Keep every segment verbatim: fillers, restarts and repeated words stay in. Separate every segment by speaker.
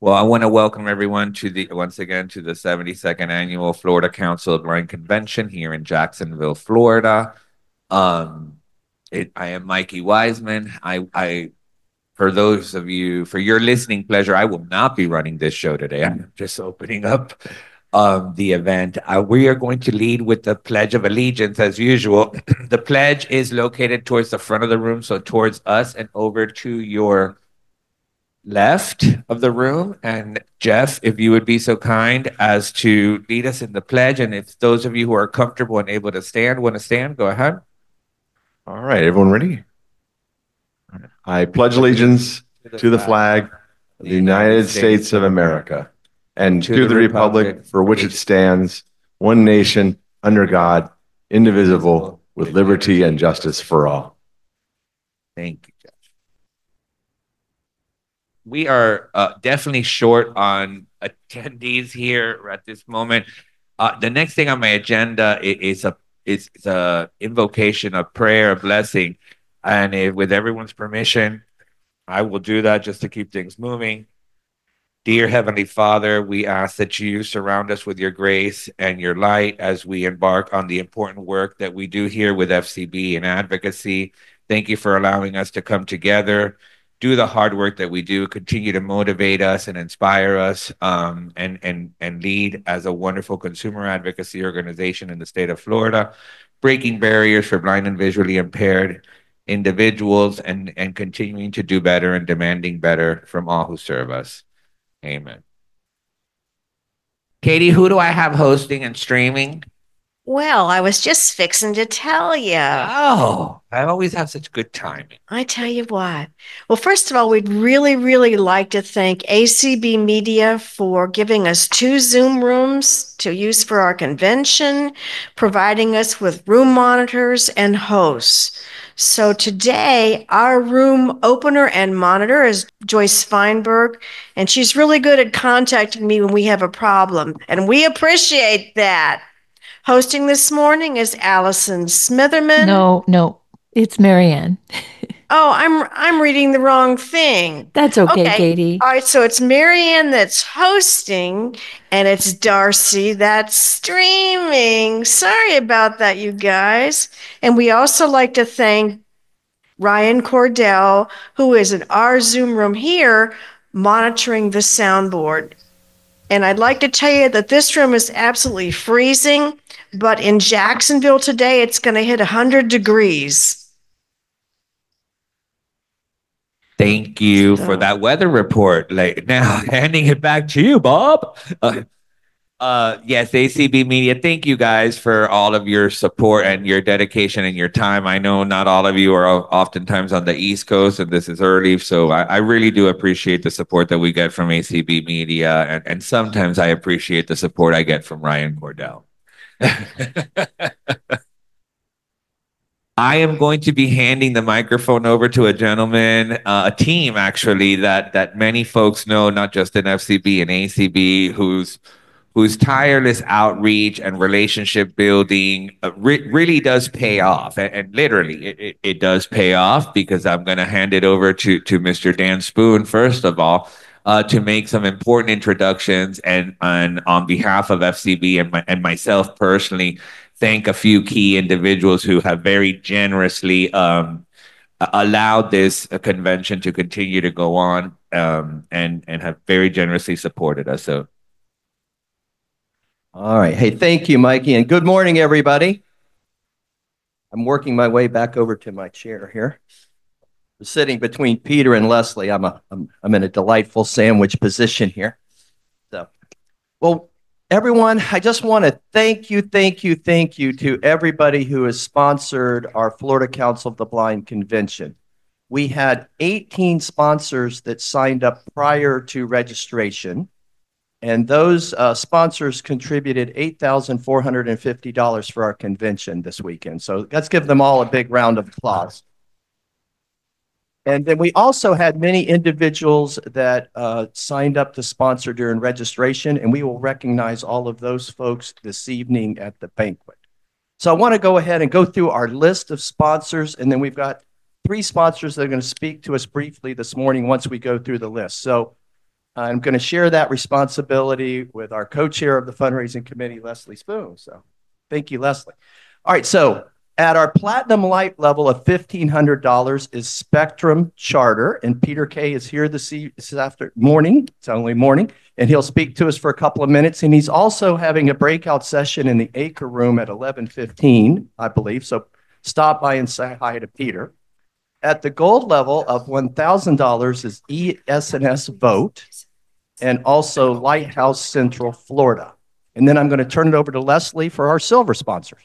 Speaker 1: Well, I want to welcome everyone to the once again to the seventy-second annual Florida Council of Blind Convention here in Jacksonville, Florida. Um, it, I am Mikey Wiseman. I, I, for those of you, for your listening pleasure, I will not be running this show today. I'm just opening up um, the event. Uh, we are going to lead with the Pledge of Allegiance as usual. The pledge is located towards the front of the room, so towards us and over to your left of the room. And Jeff, if you would be so kind as to lead us in the pledge. And if those of you who are comfortable and able to stand want to stand, go ahead.
Speaker 2: All right, everyone ready? I pledge allegiance to the flag of the United States of America and to the republic for which it stands, one nation, under God, indivisible, with liberty and justice for all.
Speaker 1: Thank you, Jeff. We are uh, definitely short on attendees here at this moment. Uh, the next thing on my agenda is, is a is, is a invocation, a prayer, a blessing, and if, with everyone's permission, I will do that just to keep things moving. Dear Heavenly Father, we ask that you surround us with your grace and your light as we embark on the important work that we do here with F C B and advocacy. Thank you for allowing us to come together, do the hard work that we do, continue to motivate us and inspire us, um, and, and, and lead as a wonderful consumer advocacy organization in the state of Florida, breaking barriers for blind and visually impaired individuals and, and continuing to do better and demanding better from all who serve us. Amen. Katie, who do I have hosting and streaming?
Speaker 3: Well, I was just fixing to tell you.
Speaker 1: Oh, I always have such good timing.
Speaker 3: I tell you what. Well, first of all, we'd really, really like to thank A C B Media for giving us two Zoom rooms to use for our convention, providing us with room monitors and hosts. So today, our room opener and monitor is Joyce Feinberg, and she's really good at contacting me when we have a problem, and we appreciate that. Hosting this morning is Allison Smitherman.
Speaker 4: No, no, it's Marianne.
Speaker 3: Oh, I'm I'm reading the wrong thing.
Speaker 4: That's okay, okay, Katie.
Speaker 3: All right, so it's Marianne that's hosting, and it's Darcy that's streaming. Sorry about that, you guys. And we also like to thank Ryan Cordell, who is in our Zoom room here, monitoring the soundboard. And I'd like to tell you that this room is absolutely freezing, but in Jacksonville today, it's going to hit one hundred degrees.
Speaker 1: Thank you so. for that weather report. Like now, handing it back to you, Bob. Uh, uh, yes, A C B Media, thank you guys for all of your support and your dedication and your time. I know not all of you are oftentimes on the East Coast, and this is early, so I, I really do appreciate the support that we get from A C B Media, and, and sometimes I appreciate the support I get from Ryan Cordell. I am going to be handing the microphone over to a gentleman, uh, a team actually that that many folks know, not just in F C B and A C B, whose whose tireless outreach and relationship building uh, re really does pay off, and, and literally it, it, it does pay off, because I'm going to hand it over to to Mister Dan Spoon first of all. Uh, to make some important introductions, and, and on behalf of F C B and, my, and myself personally, thank a few key individuals who have very generously um, allowed this uh, convention to continue to go on, um, and, and have very generously supported us. So,
Speaker 5: all right. Hey, thank you, Mikey, and good morning, everybody. I'm working my way back over to my chair here. I'm sitting between Peter and Leslie. I'm, a, I'm, I'm in a delightful sandwich position here. So, well, everyone, I just want to thank you, thank you, thank you to everybody who has sponsored our Florida Council of the Blind convention. We had eighteen sponsors that signed up prior to registration, and those uh, sponsors contributed eight thousand four hundred fifty dollars for our convention this weekend. So let's give them all a big round of applause. And then we also had many individuals that uh, signed up to sponsor during registration, and we will recognize all of those folks this evening at the banquet. So I want to go ahead and go through our list of sponsors, and then we've got three sponsors that are going to speak to us briefly this morning once we go through the list. So I'm going to share that responsibility with our co-chair of the fundraising committee, Leslie Spoon. So thank you, Leslie. All right, so at our platinum light level of fifteen hundred dollars is Spectrum Charter, and Peter Kay is here this, e this after morning. It's only morning, and he'll speak to us for a couple of minutes. And he's also having a breakout session in the Acre Room at eleven fifteen, I believe. So stop by and say hi to Peter. At the gold level of one thousand dollars is E S N S Vote, and also Lighthouse Central Florida. And then I'm going to turn it over to Leslie for our silver sponsors.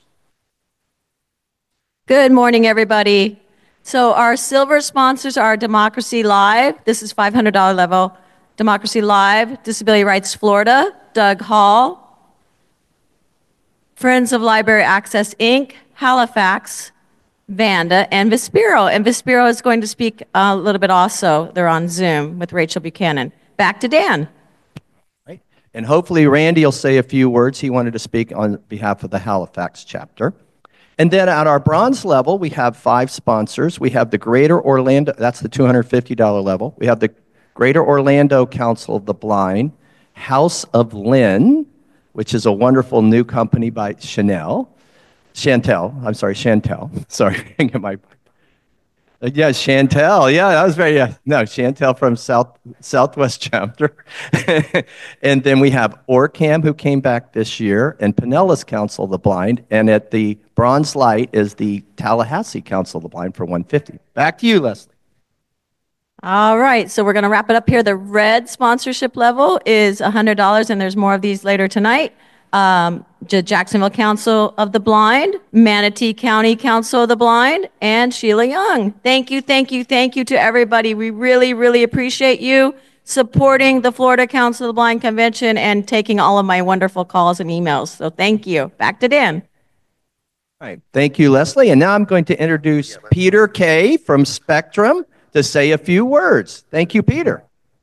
Speaker 6: Good morning, everybody. So our silver sponsors are Democracy Live. This is five hundred dollars level. Democracy Live, Disability Rights Florida, Doug Hall, Friends of Library Access, Incorporated, Halifax, Vanda, and Vispero. And Vispero is going to speak a little bit also. They're on Zoom with Rachel Buchanan. Back to Dan.
Speaker 5: Right. And hopefully Randy will say a few words. He wanted to speak on behalf of the Halifax chapter. And then at our bronze level, we have five sponsors. We have the Greater Orlando, that's the two hundred fifty dollars level. We have the Greater Orlando Council of the Blind, House of Lynn, which is a wonderful new company by Chanel. Chantel, I'm sorry, Chantel. Sorry, my Uh, yeah, Chantel. Yeah, that was very, uh, no, Chantel from South Southwest chapter. And then we have Orcam, who came back this year, and Pinellas Council of the Blind. And at the bronze light is the Tallahassee Council of the Blind for one hundred fifty dollars. Back to you, Leslie.
Speaker 6: All right, so we're going to wrap it up here. The red sponsorship level is one hundred dollars, and there's more of these later tonight. Um, Jacksonville Council of the Blind, Manatee County Council of the Blind, and Sheila Young. Thank you, thank you, thank you to everybody. We really, really appreciate you supporting the Florida Council of the Blind Convention and taking all of my wonderful calls and emails. So thank you. Back to Dan.
Speaker 5: All right, thank you, Leslie. And now I'm going to introduce Peter Kay from Spectrum to say a few words. Thank you, Peter.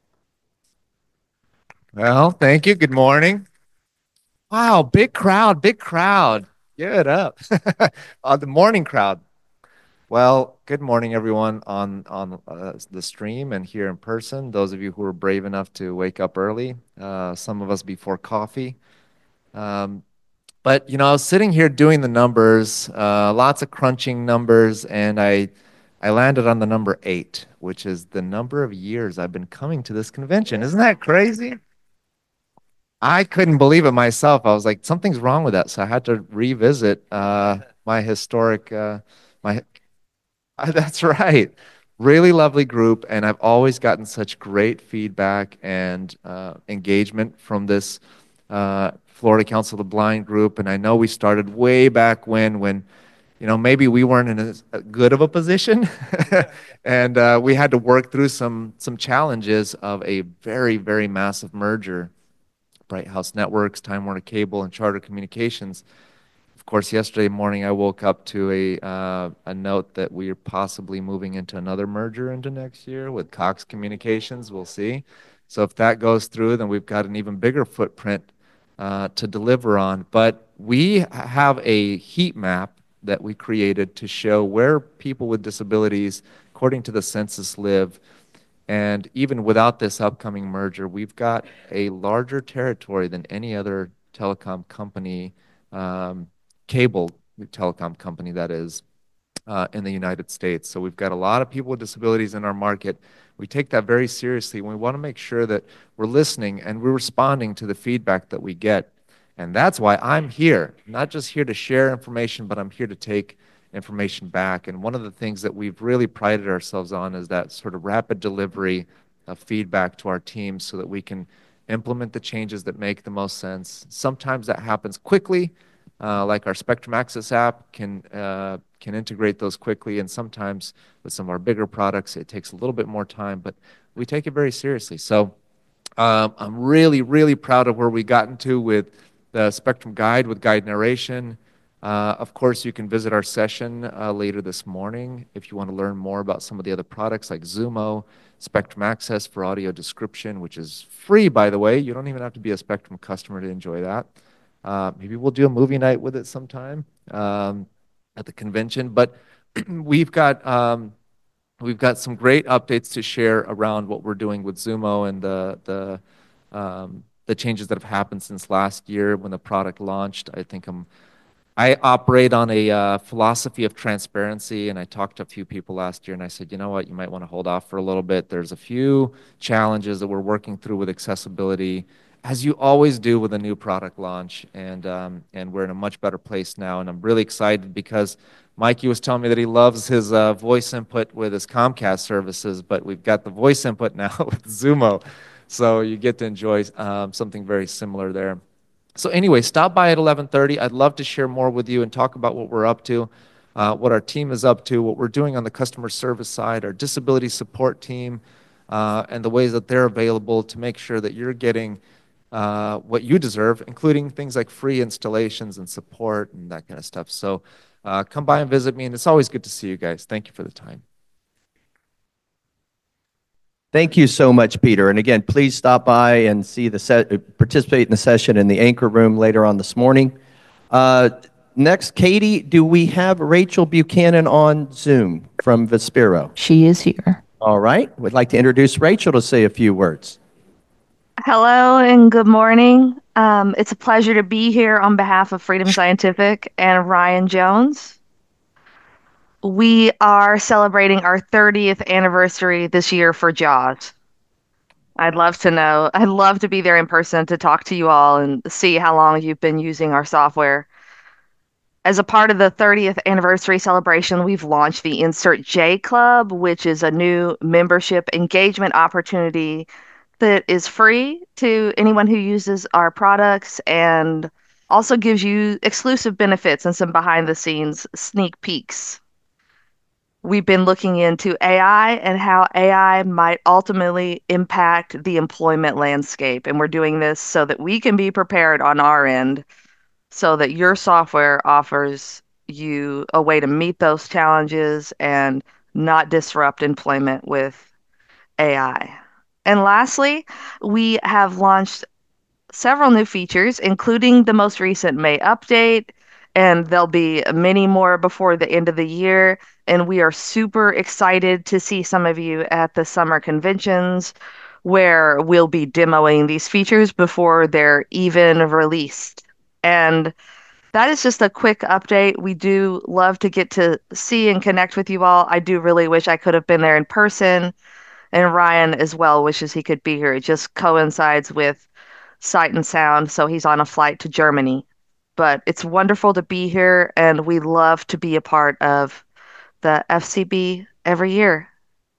Speaker 7: Well, thank you. Good morning. Wow, big crowd, big crowd. Get up. uh, the morning crowd. Well, good morning, everyone on, on uh, the stream and here in person. Those of you who were brave enough to wake up early, uh, some of us before coffee. Um, but, you know, I was sitting here doing the numbers, uh, lots of crunching numbers, and I, I landed on the number eight, which is the number of years I've been coming to this convention. Isn't that crazy? I couldn't believe it myself. I was like, something's wrong with that. So I had to revisit uh, my historic, uh, my, uh, that's right. Really lovely group. And I've always gotten such great feedback and uh, engagement from this uh, Florida Council of the Blind group. And I know we started way back when, when, you know, maybe we weren't in as good of a position. And uh, we had to work through some, some challenges of a very, very massive merger. Bright House Networks, Time Warner Cable, and Charter Communications. Of course, yesterday morning I woke up to a uh, a note that we are possibly moving into another merger into next year with Cox Communications. We'll see. So if that goes through, then we've got an even bigger footprint uh, to deliver on. But we have a heat map that we created to show where people with disabilities, according to the census, live. And even without this upcoming merger, we've got a larger territory than any other telecom company, um, cable telecom company that is, uh, in the United States. So we've got a lot of people with disabilities in our market. We take that very seriously. We want to make sure that we're listening and we're responding to the feedback that we get. And that's why I'm here, not just here to share information, but I'm here to take information back. And one of the things that we've really prided ourselves on is that sort of rapid delivery of feedback to our teams so that we can implement the changes that make the most sense. Sometimes that happens quickly, uh, like our Spectrum Access app can, uh, can integrate those quickly, and sometimes with some of our bigger products it takes a little bit more time, but we take it very seriously. So um, I'm really, really proud of where we gotten to with the Spectrum Guide with guide narration. Uh, of course, you can visit our session uh, later this morning if you want to learn more about some of the other products like Zumo, Spectrum Access for audio description, which is free, by the way. You don't even have to be a Spectrum customer to enjoy that. Uh, maybe we'll do a movie night with it sometime um, at the convention. But we've got um, we've got some great updates to share around what we're doing with Zumo and the the um, the changes that have happened since last year when the product launched. I think I'm I operate on a uh, philosophy of transparency, and I talked to a few people last year, and I said, you know what, you might want to hold off for a little bit. There's a few challenges that we're working through with accessibility, as you always do with a new product launch, and um, and we're in a much better place now, and I'm really excited because Mikey was telling me that he loves his uh, voice input with his Comcast services, but we've got the voice input now with Zumo, so you get to enjoy um, something very similar there. So anyway, stop by at eleven thirty. I'd love to share more with you and talk about what we're up to, uh, what our team is up to, what we're doing on the customer service side, our disability support team, uh, and the ways that they're available to make sure that you're getting uh, what you deserve, including things like free installations and support and that kind of stuff. So uh, come by and visit me, and it's always good to see you guys. Thank you for the time.
Speaker 5: Thank you so much, Peter. And again, please stop by and see the set, participate in the session in the Anchor Room later on this morning. Uh, next, Katie, do we have Rachel Buchanan on Zoom from Vispero?
Speaker 4: She is here.
Speaker 5: All right. We'd like to introduce Rachel to say a few words.
Speaker 8: Hello and good morning. Um, it's a pleasure to be here on behalf of Freedom Scientific and Ryan Jones. We are celebrating our thirtieth anniversary this year for JAWS. I'd love to know. I'd love to be there in person to talk to you all and see how long you've been using our software. As a part of the thirtieth anniversary celebration, we've launched the Insert J Club, which is a new membership engagement opportunity that is free to anyone who uses our products and also gives you exclusive benefits and some behind the scenes sneak peeks. We've been looking into A I and how A I might ultimately impact the employment landscape. And we're doing this so that we can be prepared on our end so that your software offers you a way to meet those challenges and not disrupt employment with A I. And lastly, we have launched several new features, including the most recent May update, and there'll be many more before the end of the year. And we are super excited to see some of you at the summer conventions where we'll be demoing these features before they're even released. And that is just a quick update. We do love to get to see and connect with you all. I do really wish I could have been there in person. And Ryan as well wishes he could be here. It just coincides with Sight and Sound, so he's on a flight to Germany. But it's wonderful to be here, and we love to be a part of the F C B every year.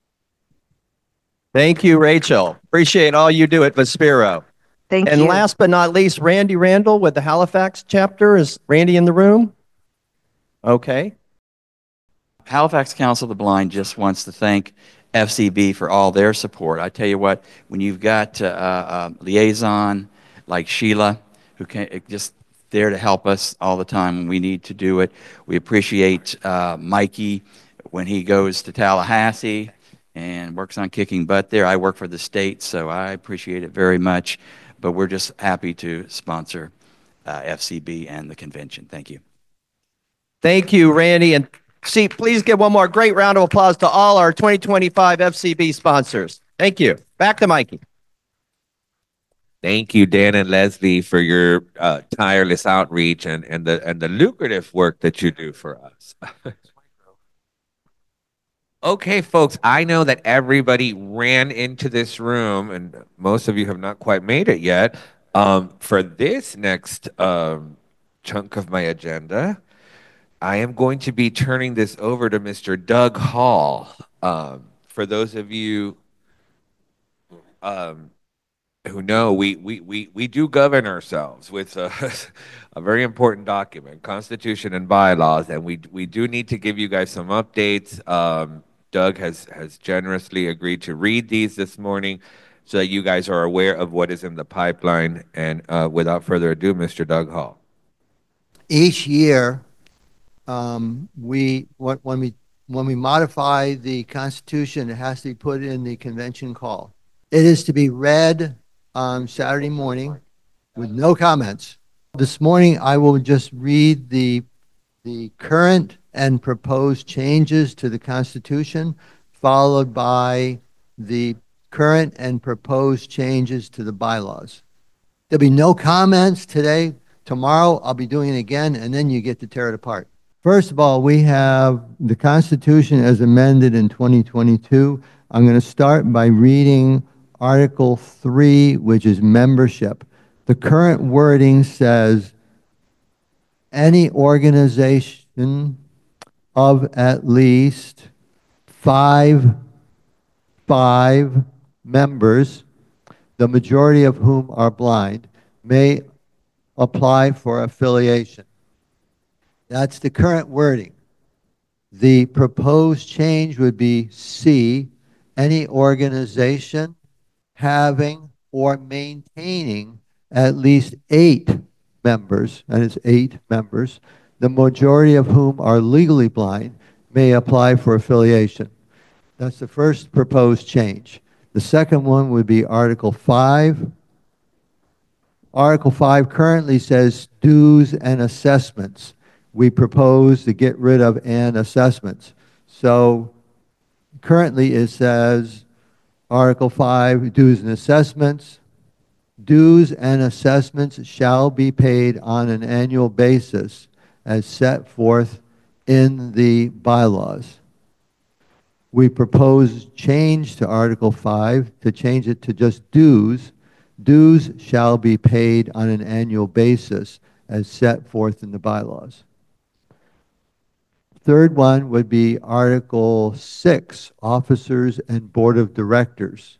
Speaker 5: Thank you, Rachel. Appreciate all you do at Vispero.
Speaker 8: Thank
Speaker 5: and
Speaker 8: you.
Speaker 5: And last but not least, Randy Randall with the Halifax chapter. Is Randy in the room? Okay.
Speaker 9: Halifax Council of the Blind just wants to thank F C B for all their support. I tell you what, when you've got uh, a liaison like Sheila, who can just there to help us all the time when we need to do it. We appreciate uh, Mikey when he goes to Tallahassee and works on kicking butt there. I work for the state, so I appreciate it very much. But we're just happy to sponsor uh, F C B and the convention. Thank you.
Speaker 5: Thank you, Randy. And see, please give one more great round of applause to all our twenty twenty-five F C B sponsors. Thank you. Back to Mikey.
Speaker 1: Thank you, Dan and Leslie, for your uh, tireless outreach and, and the and the lucrative work that you do for us. Okay, folks, I know that everybody ran into this room, and most of you have not quite made it yet. Um, for this next um, chunk of my agenda, I am going to be turning this over to Mister Doug Hall. Um, for those of you um, who know, we, we, we, we do govern ourselves with a, a very important document, Constitution and bylaws, and we, we do need to give you guys some updates. Um, Doug has, has generously agreed to read these this morning so that you guys are aware of what is in the pipeline. And uh, without further ado, Mister Doug Hall.
Speaker 10: Each year, um, we when when we when we modify the Constitution, it has to be put in the convention call. It is to be read on Saturday morning with no comments. This morning, I will just read the the current and proposed changes to the Constitution followed by the current and proposed changes to the bylaws. There'll be no comments today. Tomorrow, I'll be doing it again, and then you get to tear it apart. First of all, we have the Constitution as amended in twenty twenty-two. I'm going to start by reading Article three, which is membership. The current wording says, any organization of at least five, five members, the majority of whom are blind, may apply for affiliation. That's the current wording. The proposed change would be C, any organization having or maintaining at least eight members, and it's eight members, the majority of whom are legally blind, may apply for affiliation. That's the first proposed change. The second one would be Article five. Article five currently says dues and assessments. We propose to get rid of and assessments. So currently it says Article five, dues and assessments. Dues and assessments shall be paid on an annual basis as set forth in the bylaws. We propose change to Article five to change it to just dues. Dues shall be paid on an annual basis as set forth in the bylaws. Third one would be Article six, officers and board of directors.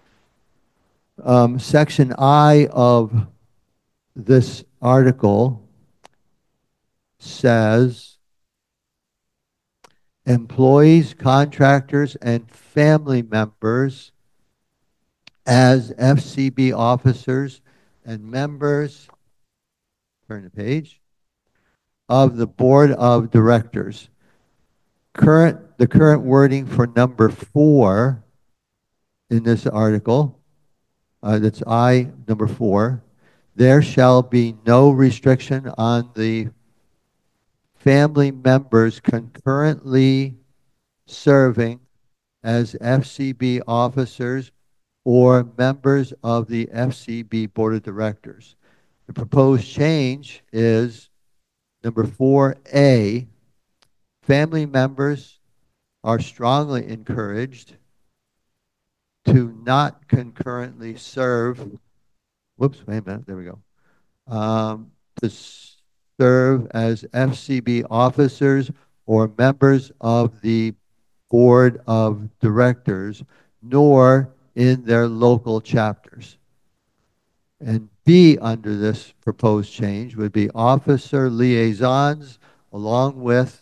Speaker 10: Um, section I of this article says employees, contractors, and family members as F C B officers and members, turn the page, of the board of directors. Current, the current wording for number four in this article, uh, that's I, number four, there shall be no restriction on the family members concurrently serving as F C B officers or members of the F C B Board of Directors. The proposed change is number four A, family members are strongly encouraged to not concurrently serve, whoops, wait a minute, there we go, um, to serve as F C B officers or members of the Board of Directors, nor in their local chapters. And B under this proposed change would be officer liaisons along with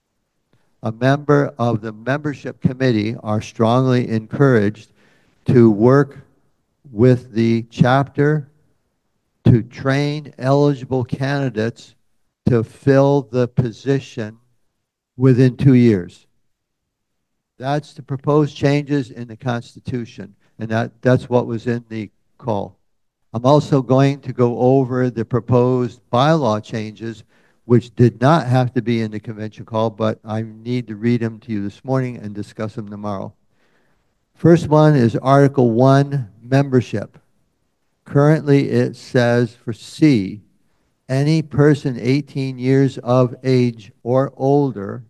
Speaker 10: a member of the membership committee are strongly encouraged to work with the chapter to train eligible candidates to fill the position within two years. That's the proposed changes in the Constitution, and that, that's what was in the call. I'm also going to go over the proposed bylaw changes, which did not have to be in the convention call, but I need to read them to you this morning and discuss them tomorrow. First one is Article one, membership. Currently it says for C, any person eighteen years of age or older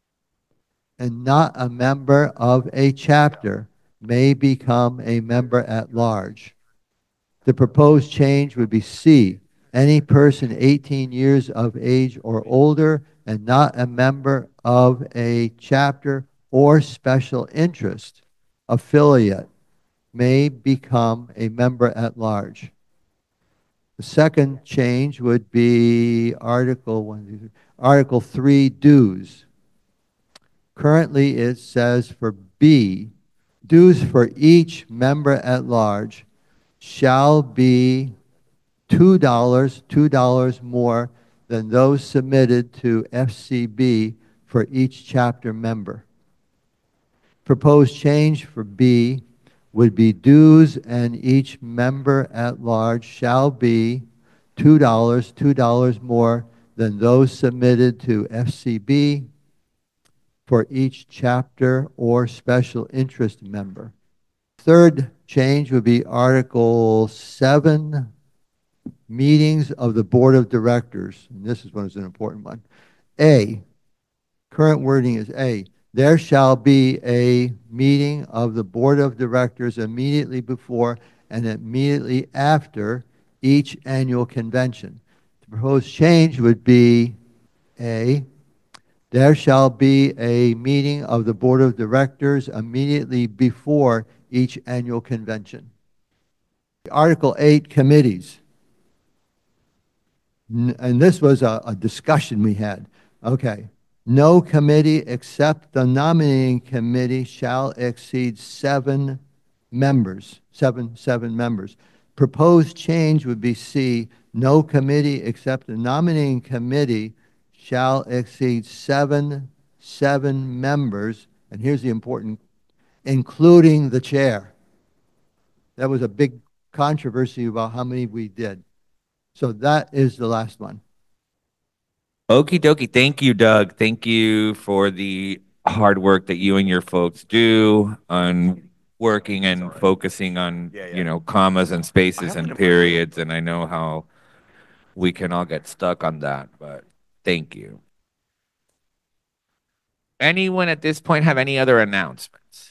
Speaker 10: and not a member of a chapter may become a member at large. The proposed change would be C, any person eighteen years of age or older and not a member of a chapter or special interest affiliate may become a member at large. The second change would be Article one, Article three, dues. Currently it says for B, dues for each member at large shall be two dollars, two dollars more than those submitted to F C B for each chapter member. Proposed change for B would be dues and each member at large shall be two dollars, two dollars more than those submitted to F C B for each chapter or special interest member. Third change would be Article seven, meetings of the Board of Directors. And this is one is an important one. A, current wording is A, there shall be a meeting of the Board of Directors immediately before and immediately after each annual convention. The proposed change would be A, there shall be a meeting of the Board of Directors immediately before each annual convention. Article eight, committees. N- And this was a, a discussion we had. Okay. No committee except the nominating committee shall exceed seven members, seven, seven members. Proposed change would be C, no committee except the nominating committee shall exceed seven, seven members. And here's the important, including the chair. That was a big controversy about how many we did. So that is the last one.
Speaker 1: Okie dokie. Thank you, Doug. Thank you for the hard work that you and your folks do on working and focusing on,
Speaker 2: Yeah, yeah.
Speaker 1: you know, commas and spaces
Speaker 2: have an
Speaker 1: and
Speaker 2: impression.
Speaker 1: periods. And I know how we can all get stuck on that, but thank you. Anyone at this point have any other announcements?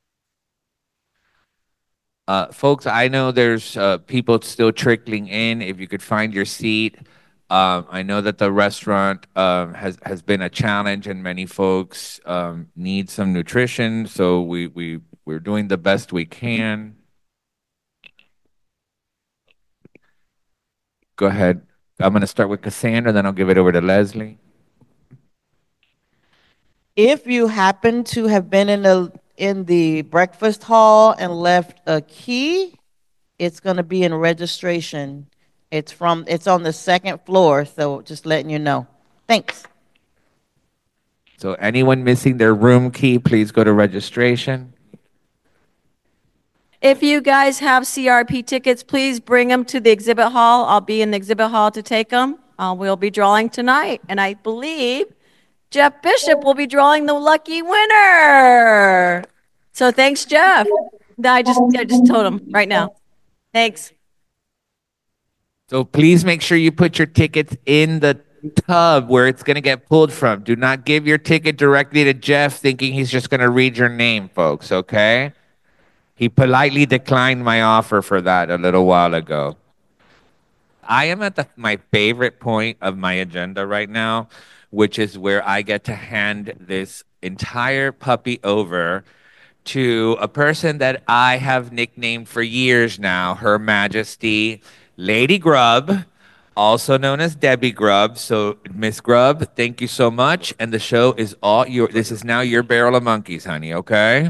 Speaker 1: Uh, folks, I know there's uh, people still trickling in. If you could find your seat. Um, I know that the restaurant um, has has been a challenge, and many folks um, need some nutrition. So we we we're doing the best we can. Go ahead. I'm going to start with Cassandra, then I'll give it over to Leslie.
Speaker 11: If you happen to have been in the in the breakfast hall and left a key, it's going to be in registration. It's from it's on the second floor, so just letting you know. Thanks.
Speaker 1: So anyone missing their room key, please go to registration.
Speaker 6: If you guys have C R P tickets, please bring them to the exhibit hall. I'll be in the exhibit hall to take them. Uh, we'll be drawing tonight, and I believe Jeff Bishop will be drawing the lucky winner. So thanks, Jeff. No, I just I just told him right now. Thanks.
Speaker 1: So please make sure you put your tickets in the tub where it's going to get pulled from. Do not give your ticket directly to Jeff thinking he's just going to read your name, folks, okay? He politely declined my offer for that a little while ago. I am at the, my favorite point of my agenda right now, which is where I get to hand this entire puppy over to a person that I have nicknamed for years now, Her Majesty Lady Grub, also known as Debbie Grubb. So, Miss Grubb, thank you so much. And the show is all your, this is now your barrel of monkeys, honey, okay?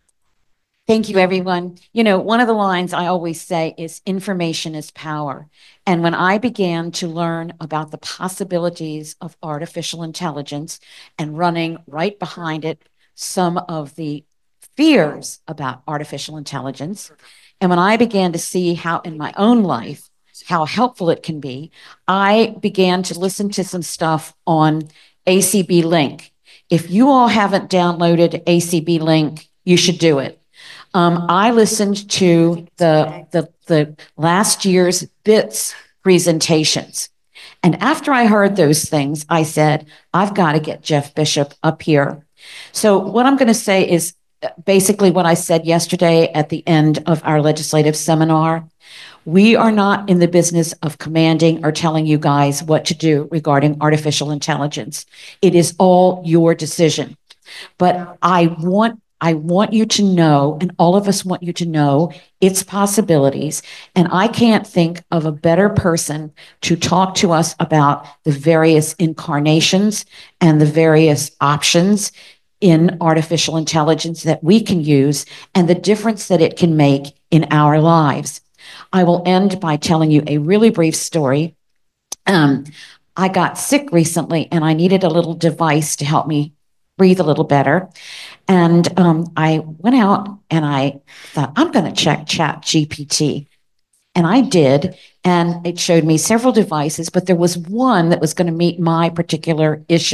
Speaker 12: Thank you, everyone. You know, one of the lines I always say is information is power. And when I began to learn about the possibilities of artificial intelligence and running right behind it some of the fears about artificial intelligence, and when I began to see how in my own life, how helpful it can be, I began to listen to some stuff on A C B Link. If you all haven't downloaded A C B Link, you should do it. Um, I listened to the, the, the last year's B I T S presentations. And after I heard those things, I said, I've got to get Jeff Bishop up here. So what I'm going to say is basically what I said yesterday at the end of our legislative seminar. We are not in the business of commanding or telling you guys what to do regarding artificial intelligence. It is all your decision. But I want I want you to know, and all of us want you to know, its possibilities. And I can't think of a better person to talk to us about the various incarnations and the various options in artificial intelligence that we can use and the difference that it can make in our lives. I will end by telling you a really brief story. Um, I got sick recently and I needed a little device to help me breathe a little better. And um, I went out and I thought, I'm going to check Chat G P T. And I did, and it showed me several devices, but there was one that was going to meet my particular issue.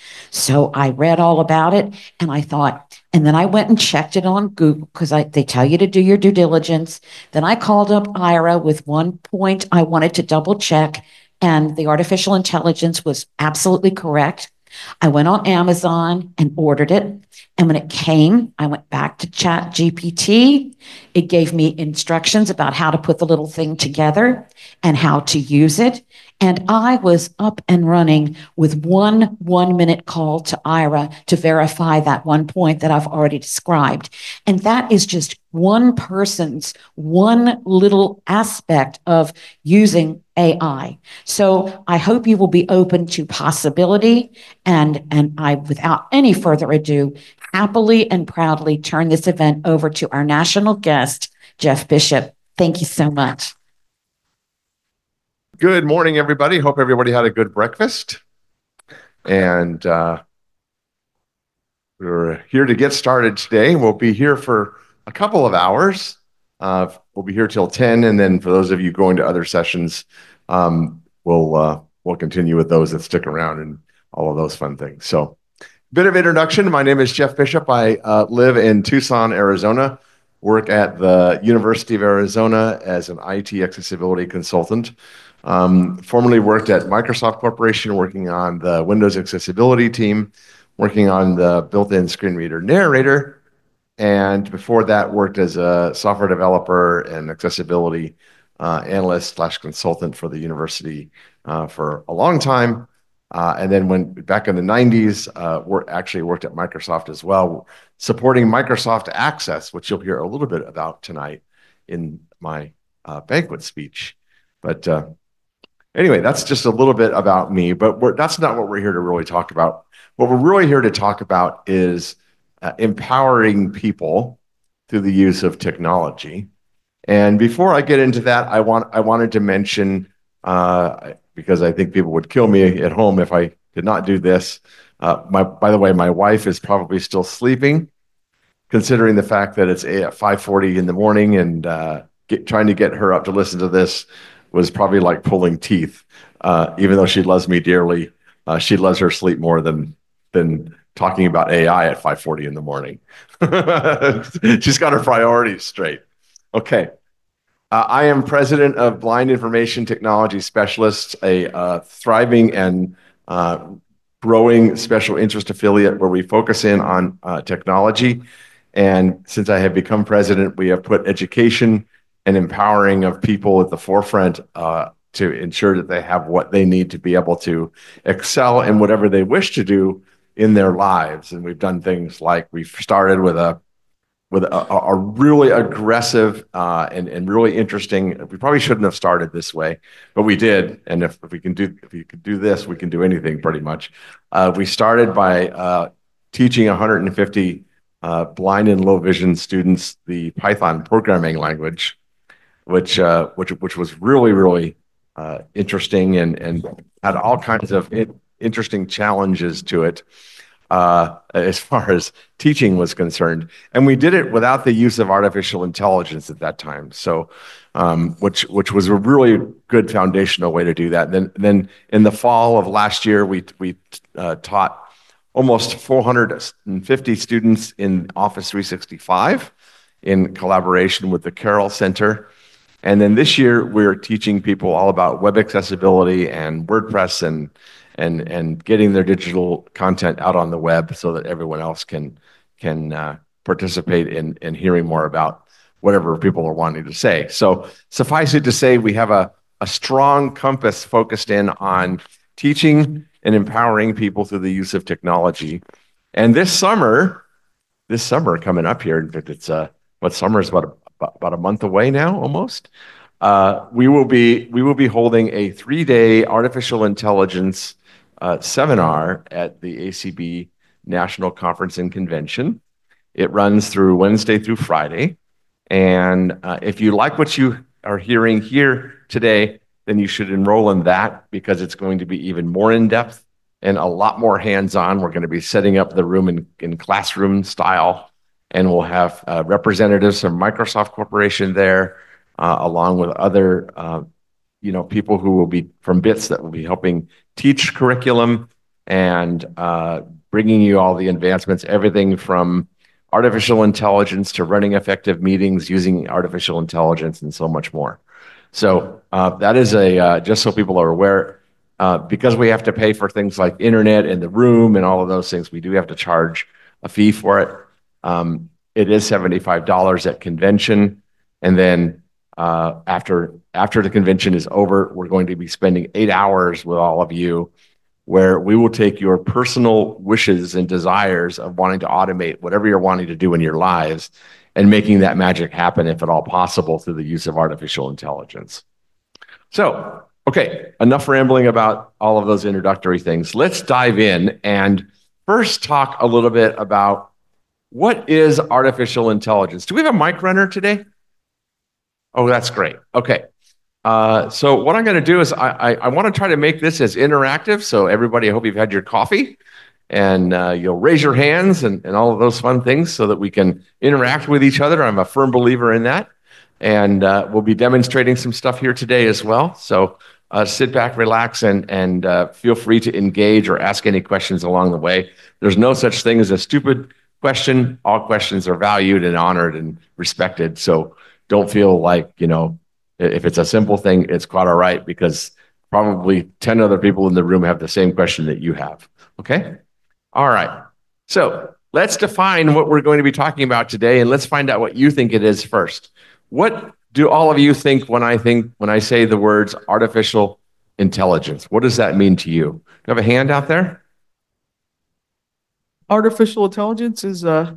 Speaker 12: So I read all about it and I thought, and then I went and checked it on Google because they tell you to do your due diligence. Then I called up I R A with one point I wanted to double check, and the artificial intelligence was absolutely correct. I went on Amazon and ordered it. And when it came, I went back to Chat G P T. It gave me instructions about how to put the little thing together and how to use it. And I was up and running with one one minute call to I R A to verify that one point that I've already described. And that is just one person's one little aspect of using A I. So I hope you will be open to possibility. And, and I, without any further ado, happily and proudly turn this event over to our national guest, Jeff Bishop. Thank you so much.
Speaker 2: Good morning, everybody. Hope everybody had a good breakfast. And uh, we're here to get started today. We'll be here for a couple of hours. Uh, we'll be here till ten, and then for those of you going to other sessions, um, we'll uh, we'll continue with those that stick around and all of those fun things. So, bit of introduction. My name is Jeff Bishop. I uh, live in Tucson, Arizona. Work at the University of Arizona as an I T accessibility consultant. Um, formerly worked at Microsoft Corporation, working on the Windows accessibility team, working on the built-in screen reader narrator, and before that worked as a software developer and accessibility uh, analyst slash consultant for the university uh, for a long time. Uh, and then when back in the nineties, uh, work, actually worked at Microsoft as well, supporting Microsoft Access, which you'll hear a little bit about tonight in my uh, banquet speech. But uh, anyway, that's just a little bit about me, but we're, that's not what we're here to really talk about. What we're really here to talk about is uh, empowering people through the use of technology. And before I get into that, I want I wanted to mention, uh, because I think people would kill me at home if I did not do this. Uh, my, by the way, my wife is probably still sleeping, considering the fact that it's at five forty in the morning, and uh, get, trying to get her up to listen to this was probably like pulling teeth. Uh, even though she loves me dearly, uh, she loves her sleep more than than talking about A I at five forty in the morning. She's got her priorities straight. Okay. Uh, I am president of Blind Information Technology Specialists, a uh, thriving and uh, growing special interest affiliate where we focus in on uh, technology. And since I have become president, we have put education and empowering of people at the forefront uh, to ensure that they have what they need to be able to excel in whatever they wish to do in their lives. And we've done things like we've started with a with a, a really aggressive uh, and, and really interesting. We probably shouldn't have started this way, but we did. And if, if we can do if we could do this, we can do anything pretty much. Uh, we started by uh, teaching one hundred fifty uh, blind and low vision students the Python programming language, which uh, which which was really really uh, interesting and and had all kinds of it, interesting challenges to it. Uh, as far as teaching was concerned. And we did it without the use of artificial intelligence at that time. So, um, which which was a really good foundational way to do that. And then, then in the fall of last year, we, we uh, taught almost four hundred fifty students in Office three sixty-five in collaboration with the Carroll Center. And then this year, we're teaching people all about web accessibility and WordPress and and and getting their digital content out on the web so that everyone else can can uh, participate in in hearing more about whatever people are wanting to say. So suffice it to say, we have a, a strong compass focused in on teaching and empowering people through the use of technology. And this summer, this summer coming up here, in fact, it's uh, what summer is about a, about a month away now, almost. Uh, we will be we will be holding a three-day artificial intelligence Uh, seminar at the A C B National Conference and Convention. It runs through Wednesday through Friday. And uh, if you like what you are hearing here today, then you should enroll in that because it's going to be even more in-depth and a lot more hands-on. We're going to be setting up the room in, in classroom style, and we'll have uh, representatives from Microsoft Corporation there, uh, along with other uh, you know, people who will be from B I T S that will be helping teach curriculum and uh, bringing you all the advancements, everything from artificial intelligence to running effective meetings using artificial intelligence and so much more. So uh, that is a, uh, just so people are aware, uh, because we have to pay for things like internet and the room and all of those things, we do have to charge a fee for it. Um, it is seventy-five dollars at convention. And then uh, after, after the convention is over, we're going to be spending eight hours with all of you, where we will take your personal wishes and desires of wanting to automate whatever you're wanting to do in your lives and making that magic happen, if at all possible, through the use of artificial intelligence. So, okay, enough rambling about all of those introductory things. Let's dive in and first talk a little bit about what is artificial intelligence. Do we have a mic runner today? Oh, that's great. Okay. Uh, so what I'm going to do is I, I, I want to try to make this as interactive. So everybody, I hope you've had your coffee and uh, you'll raise your hands and, and all of those fun things so that we can interact with each other. I'm a firm believer in that. And uh, we'll be demonstrating some stuff here today as well. So uh, sit back, relax, and, and uh, feel free to engage or ask any questions along the way. There's no such thing as a stupid question. All questions are valued and honored and respected. So don't feel like, you know, if it's a simple thing, it's quite all right, because probably ten other people in the room have the same question that you have. Okay? All right. So let's define what we're going to be talking about today, and let's find out what you think it is first. What do all of you think when I think when I say the words artificial intelligence? What does that mean to you? Do you have a hand out there?
Speaker 13: Artificial intelligence is a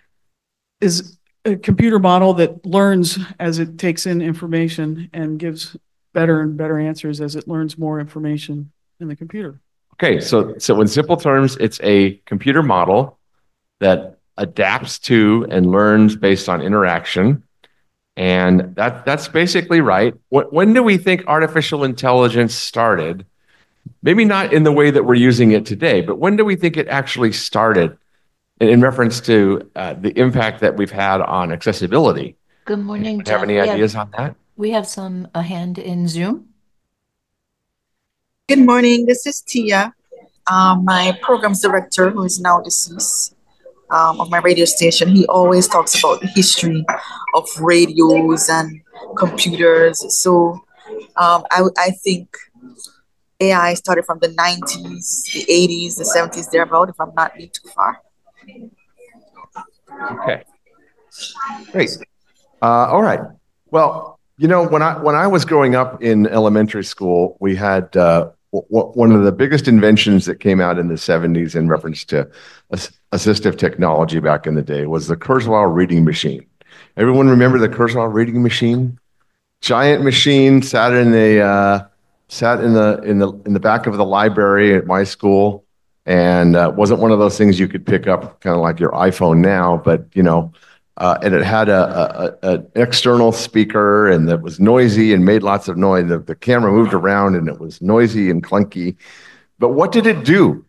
Speaker 13: is a computer model that learns as it takes in information and gives better and better answers as it learns more information in the computer.
Speaker 2: Okay, so so in simple terms, it's a computer model that adapts to and learns based on interaction. And that that's basically right. When do we think artificial intelligence started? Maybe not in the way that we're using it today, but when do we think it actually started in reference to uh, the impact that we've had on accessibility?
Speaker 14: Good morning,
Speaker 2: Do you have
Speaker 14: Jeff.
Speaker 2: any
Speaker 14: We
Speaker 2: ideas on that?
Speaker 14: We have some, a hand in Zoom.
Speaker 15: Good morning, this is Tia, um, my programs director, who is now deceased, um, of my radio station. He always talks about the history of radios and computers. So um, I, I think A I started from the nineties, the eighties, the seventies, thereabout, if I'm not being too far.
Speaker 2: Okay, great. Uh, all right. Well, you know, when I when I was growing up in elementary school, we had uh, w- one of the biggest inventions that came out in the seventies in reference to ass- assistive technology back in the day was the Kurzweil reading machine. Everyone remember the Kurzweil reading machine? Giant machine, sat in the uh, sat in the in the in the back of the library at my school, and uh, wasn't one of those things you could pick up kind of like your iPhone now, but you know. Uh, and it had a, a, a an external speaker, and that was noisy and made lots of noise. The, the camera moved around, and it was noisy and clunky. But what did it do?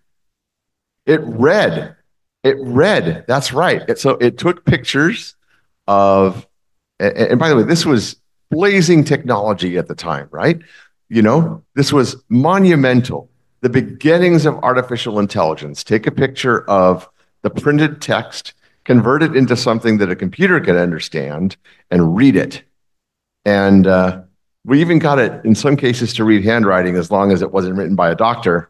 Speaker 2: It read. It read. That's right. It, so it took pictures of, and, and by the way, this was blazing technology at the time, right? You know, this was monumental. The beginnings of artificial intelligence. Take a picture of the printed text, convert it into something that a computer can understand, and read it. And uh, we even got it, in some cases, to read handwriting as long as it wasn't written by a doctor.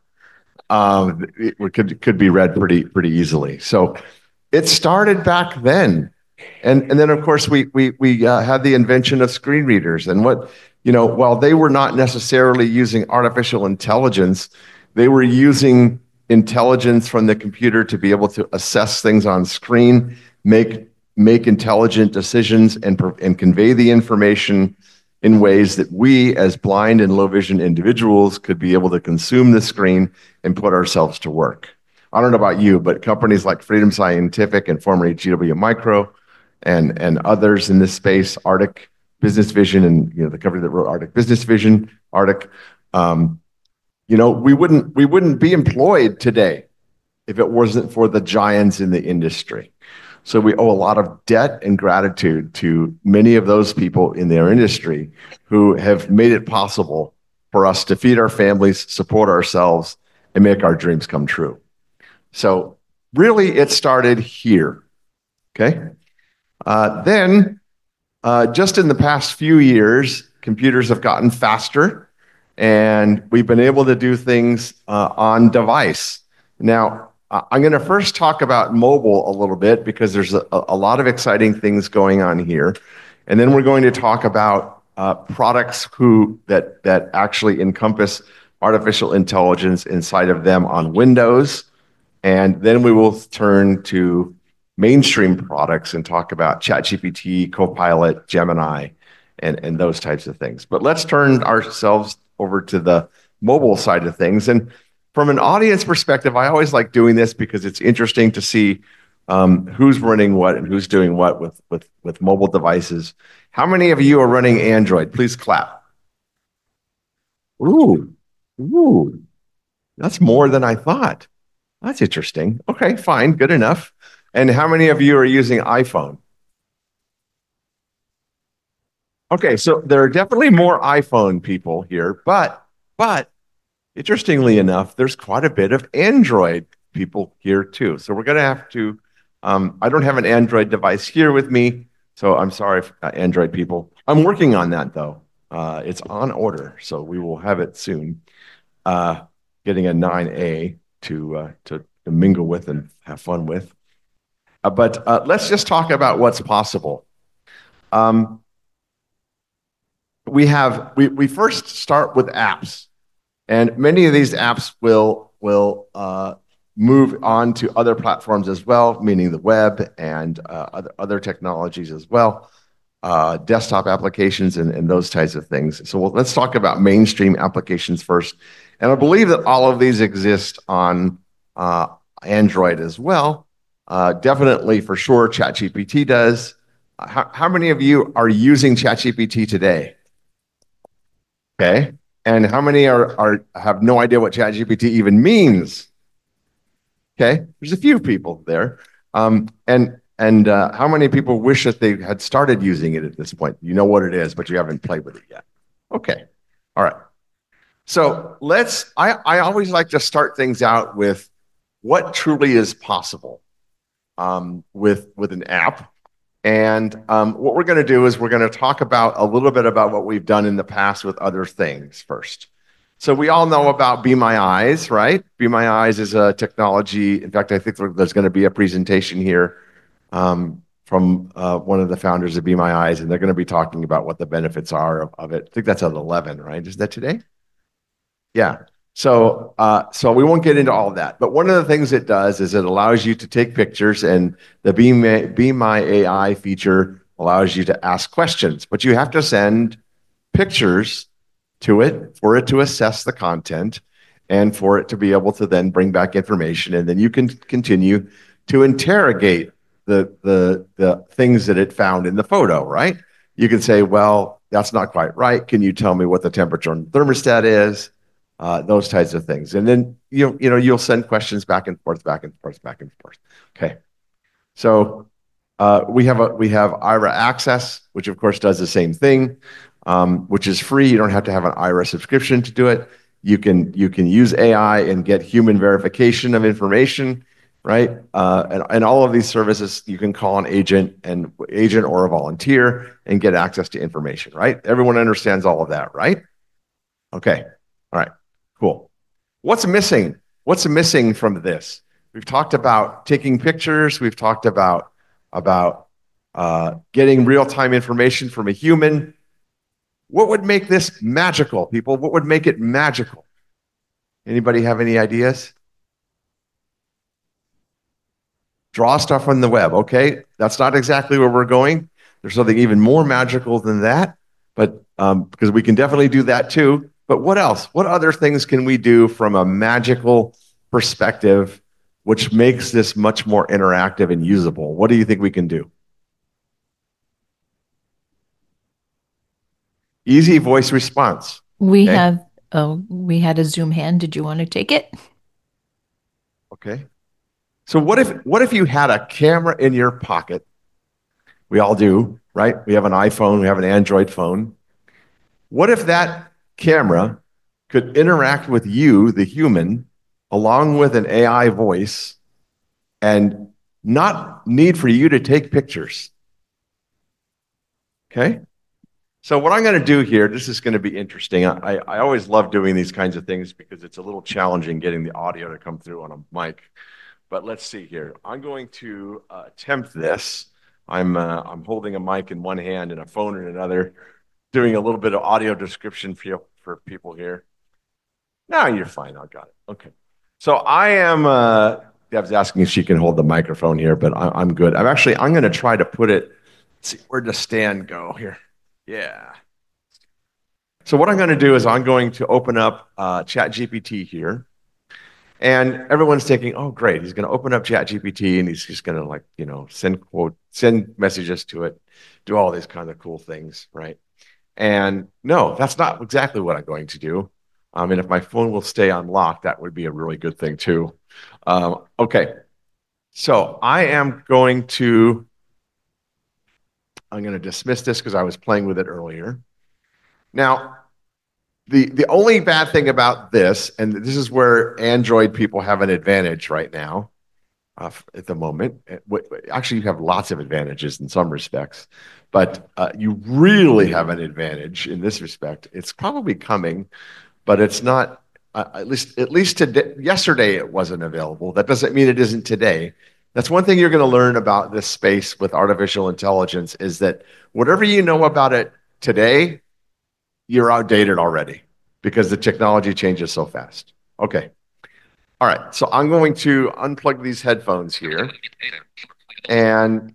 Speaker 2: Um, it could, could be read pretty, pretty easily. So it started back then. And, and then, of course, we, we, we uh, had the invention of screen readers. And what, you know, while they were not necessarily using artificial intelligence, they were using intelligence from the computer to be able to assess things on screen, make make intelligent decisions, and and convey the information in ways that we, as blind and low vision individuals, could be able to consume the screen and put ourselves to work. I don't know about you, but companies like Freedom Scientific and formerly G W Micro, and and others in this space, Arctic Business Vision, and you know the company that wrote Arctic Business Vision, Arctic. Um, You know, we wouldn't we wouldn't be employed today if it wasn't for the giants in the industry. So we owe a lot of debt and gratitude to many of those people in their industry who have made it possible for us to feed our families, support ourselves, and make our dreams come true. So really, it started here. Okay. Uh, then, uh, just in the past few years, computers have gotten faster, and we've been able to do things uh, on device. Now, uh, I'm going to first talk about mobile a little bit because there's a, a lot of exciting things going on here, and then we're going to talk about uh, products who that that actually encompass artificial intelligence inside of them on Windows. And then we will turn to mainstream products and talk about ChatGPT, Copilot, Gemini, and, and those types of things. But let's turn ourselves over to the mobile side of things. And from an audience perspective, I always like doing this because it's interesting to see um, who's running what and who's doing what with, with, with mobile devices. How many of you are running Android? Please clap. Ooh, ooh, that's more than I thought. That's interesting. Okay, fine, good enough. And how many of you are using iPhone? Okay, so there are definitely more iPhone people here, but but interestingly enough, there's quite a bit of Android people here too. So we're going to have to. Um, I don't have an Android device here with me, so I'm sorry, uh, Android people. I'm working on that though. Uh, it's on order, so we will have it soon. Uh, getting a nine A. To, uh, to to mingle with and have fun with. Uh, but uh, let's just talk about what's possible. Um, we have we we first start with apps, and many of these apps will will uh, move on to other platforms as well, meaning the web and uh, other other technologies as well, uh, desktop applications and, and those types of things. So we'll, let's talk about mainstream applications first. And I believe that all of these exist on uh, Android as well. Uh, definitely, for sure, ChatGPT does. Uh, how, how many of you are using ChatGPT today? Okay. And how many are, are have no idea what ChatGPT even means? Okay. There's a few people there. Um, and and uh, how many people wish that they had started using it at this point? You know what it is, but you haven't played with it yet. Okay. All right. So let's, I, I always like to start things out with what truly is possible um, with, with an app. And um, what we're going to do is we're going to talk about a little bit about what we've done in the past with other things first. So we all know about Be My Eyes, right? Be My Eyes is a technology. In fact, I think there's going to be a presentation here um, from uh, one of the founders of Be My Eyes, and they're going to be talking about what the benefits are of, of it. I think that's at eleven, right? Is that today? Yeah. So, uh, so we won't get into all of that. But one of the things it does is it allows you to take pictures, and the Be My, Be My A I feature allows you to ask questions. But you have to send pictures to it for it to assess the content and for it to be able to then bring back information. And then you can continue to interrogate the, the, the things that it found in the photo, right? You can say, well, that's not quite right. Can you tell me what the temperature on the thermostat is? Uh, those types of things. And then you you know you'll send questions back and forth, back and forth, back and forth. Okay. So uh, we have a we have Aira Access, which of course does the same thing, um, which is free. You don't have to have an Aira subscription to do it. You can you can use A I and get human verification of information, right? Uh, and and all of these services, you can call an agent and agent or a volunteer and get access to information, right? Everyone understands all of that, right? Okay. All right. Cool. What's missing? What's missing from this? We've talked about taking pictures. We've talked about, about uh, getting real-time information from a human. What would make this magical, people? What would make it magical? Anybody have any ideas? Draw stuff on the web. Okay, that's not exactly where we're going. There's something even more magical than that, but um, because we can definitely do that too. But what else? What other things can we do from a magical perspective, which makes this much more interactive and usable? What do you think we can do? Easy voice response.
Speaker 14: We
Speaker 2: Okay.
Speaker 14: have, oh, we had a Zoom hand. Did you want to take it?
Speaker 2: Okay. So what if what if you had a camera in your pocket? We all do, right? We have an iPhone, we have an Android phone. What if that camera could interact with you, the human, along with an A I voice and not need for you to take pictures. Okay? So what I'm going to do here, this is going to be interesting. I, I always love doing these kinds of things because it's a little challenging getting the audio to come through on a mic. But let's see here. I'm going to uh, attempt this. I'm, uh, I'm holding a mic in one hand and a phone in another, doing a little bit of audio description for, for people here. No, you're fine. I got it. Okay. So I am, uh, Deb's asking if she can hold the microphone here, but I, I'm good. I'm actually, I'm going to try to put it, let's see, where'd the stand go here? Yeah. So what I'm going to do is I'm going to open up uh, ChatGPT here. And everyone's thinking, oh, great, he's going to open up ChatGPT and he's just going to, like, you know, send quote, send messages to it, do all these kind of cool things, right? And no, that's not exactly what I'm going to do. Um, and if my phone will stay unlocked, that would be a really good thing too. Um, okay, so I am going to, I'm going to dismiss this because I was playing with it earlier. Now, the, the only bad thing about this, and this is where Android people have an advantage right now, uh, at the moment. Actually, you have lots of advantages in some respects, but uh, you really have an advantage in this respect. It's probably coming, but it's not, uh, at least, at least today, yesterday it wasn't available. That doesn't mean it isn't today. That's one thing you're going to learn about this space with artificial intelligence is that whatever you know about it today, you're outdated already because the technology changes so fast. Okay. All right. So I'm going to unplug these headphones here. And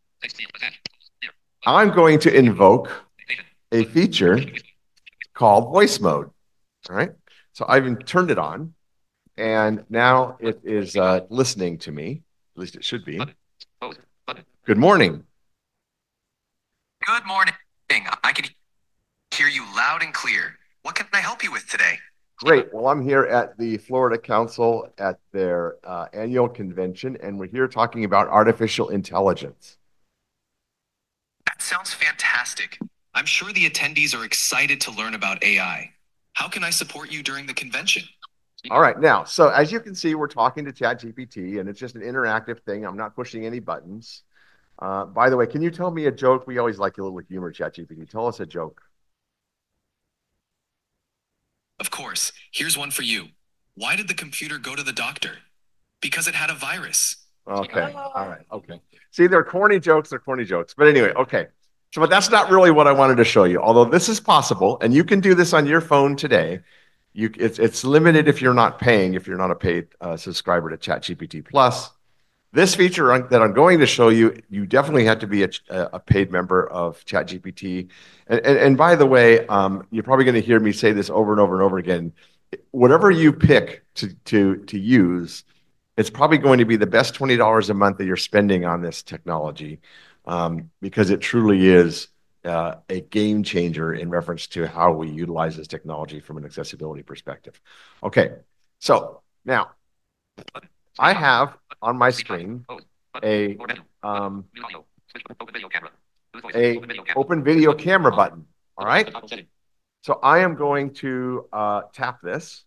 Speaker 2: I'm going to invoke a feature called voice mode. All right. So I've even turned it on. And now it is uh, listening to me. At least it should be. Good morning.
Speaker 16: Good morning. I can hear you loud and clear. What can I help you with today?
Speaker 2: Great. Well, I'm here at the Florida Council at their uh, annual convention, and we're here talking about artificial intelligence.
Speaker 16: That sounds fantastic. I'm sure the attendees are excited to learn about A I. How can I support you during the convention?
Speaker 2: All right. Now, so as you can see, we're talking to ChatGPT, and it's just an interactive thing. I'm not pushing any buttons. Uh, by the way, can you tell me a joke? We always like a little humor, ChatGPT. Tell us a joke.
Speaker 16: Of course. Here's one for you. Why did the computer go to the doctor? Because it had a virus.
Speaker 2: Okay. All right. Okay. See, they're corny jokes. They're corny jokes. But anyway, okay. So, but that's not really what I wanted to show you. Although this is possible, and you can do this on your phone today. You, it's, it's limited if you're not paying, if you're not a paid uh, subscriber to ChatGPT Plus. This feature that I'm going to show you, you definitely have to be a, a paid member of ChatGPT. And, and, and by the way, um, you're probably going to hear me say this over and over and over again. Whatever you pick to, to, to use, it's probably going to be the best twenty dollars a month that you're spending on this technology, um, because it truly is uh, a game changer in reference to how we utilize this technology from an accessibility perspective. Okay, so now I have on my screen a um, a open video camera button. All right. So I am going to uh, tap this,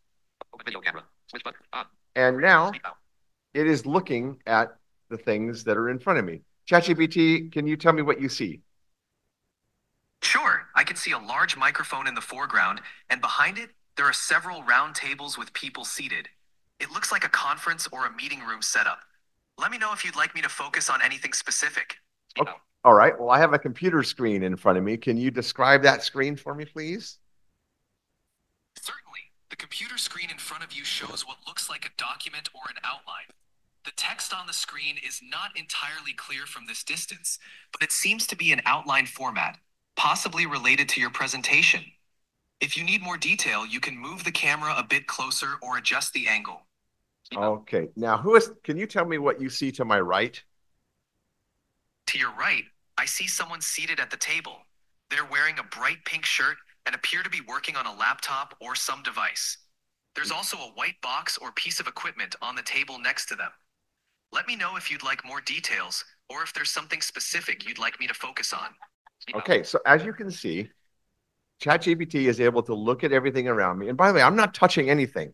Speaker 2: and now it is looking at the things that are in front of me. ChatGPT, can you tell me what you see?
Speaker 16: Sure. I can see a large microphone in the foreground, and behind it, there are several round tables with people seated. It looks like a conference or a meeting room setup. Let me know if you'd like me to focus on anything specific.
Speaker 2: Okay. All right. Well, I have a computer screen in front of me. Can you describe that screen for me, please?
Speaker 16: Certainly. The computer screen in front of you shows what looks like a document or an outline. The text on the screen is not entirely clear from this distance, but it seems to be an outline format, possibly related to your presentation. If you need more detail, you can move the camera a bit closer or adjust the angle.
Speaker 2: Okay. Now, who is? Can you tell me what you see to my right?
Speaker 16: To your right, I see someone seated at the table. They're wearing a bright pink shirt and appear to be working on a laptop or some device. There's also a white box or piece of equipment on the table next to them. Let me know if you'd like more details or if there's something specific you'd like me to focus on.
Speaker 2: Okay, so as you can see, ChatGPT is able to look at everything around me. And by the way, I'm not touching anything.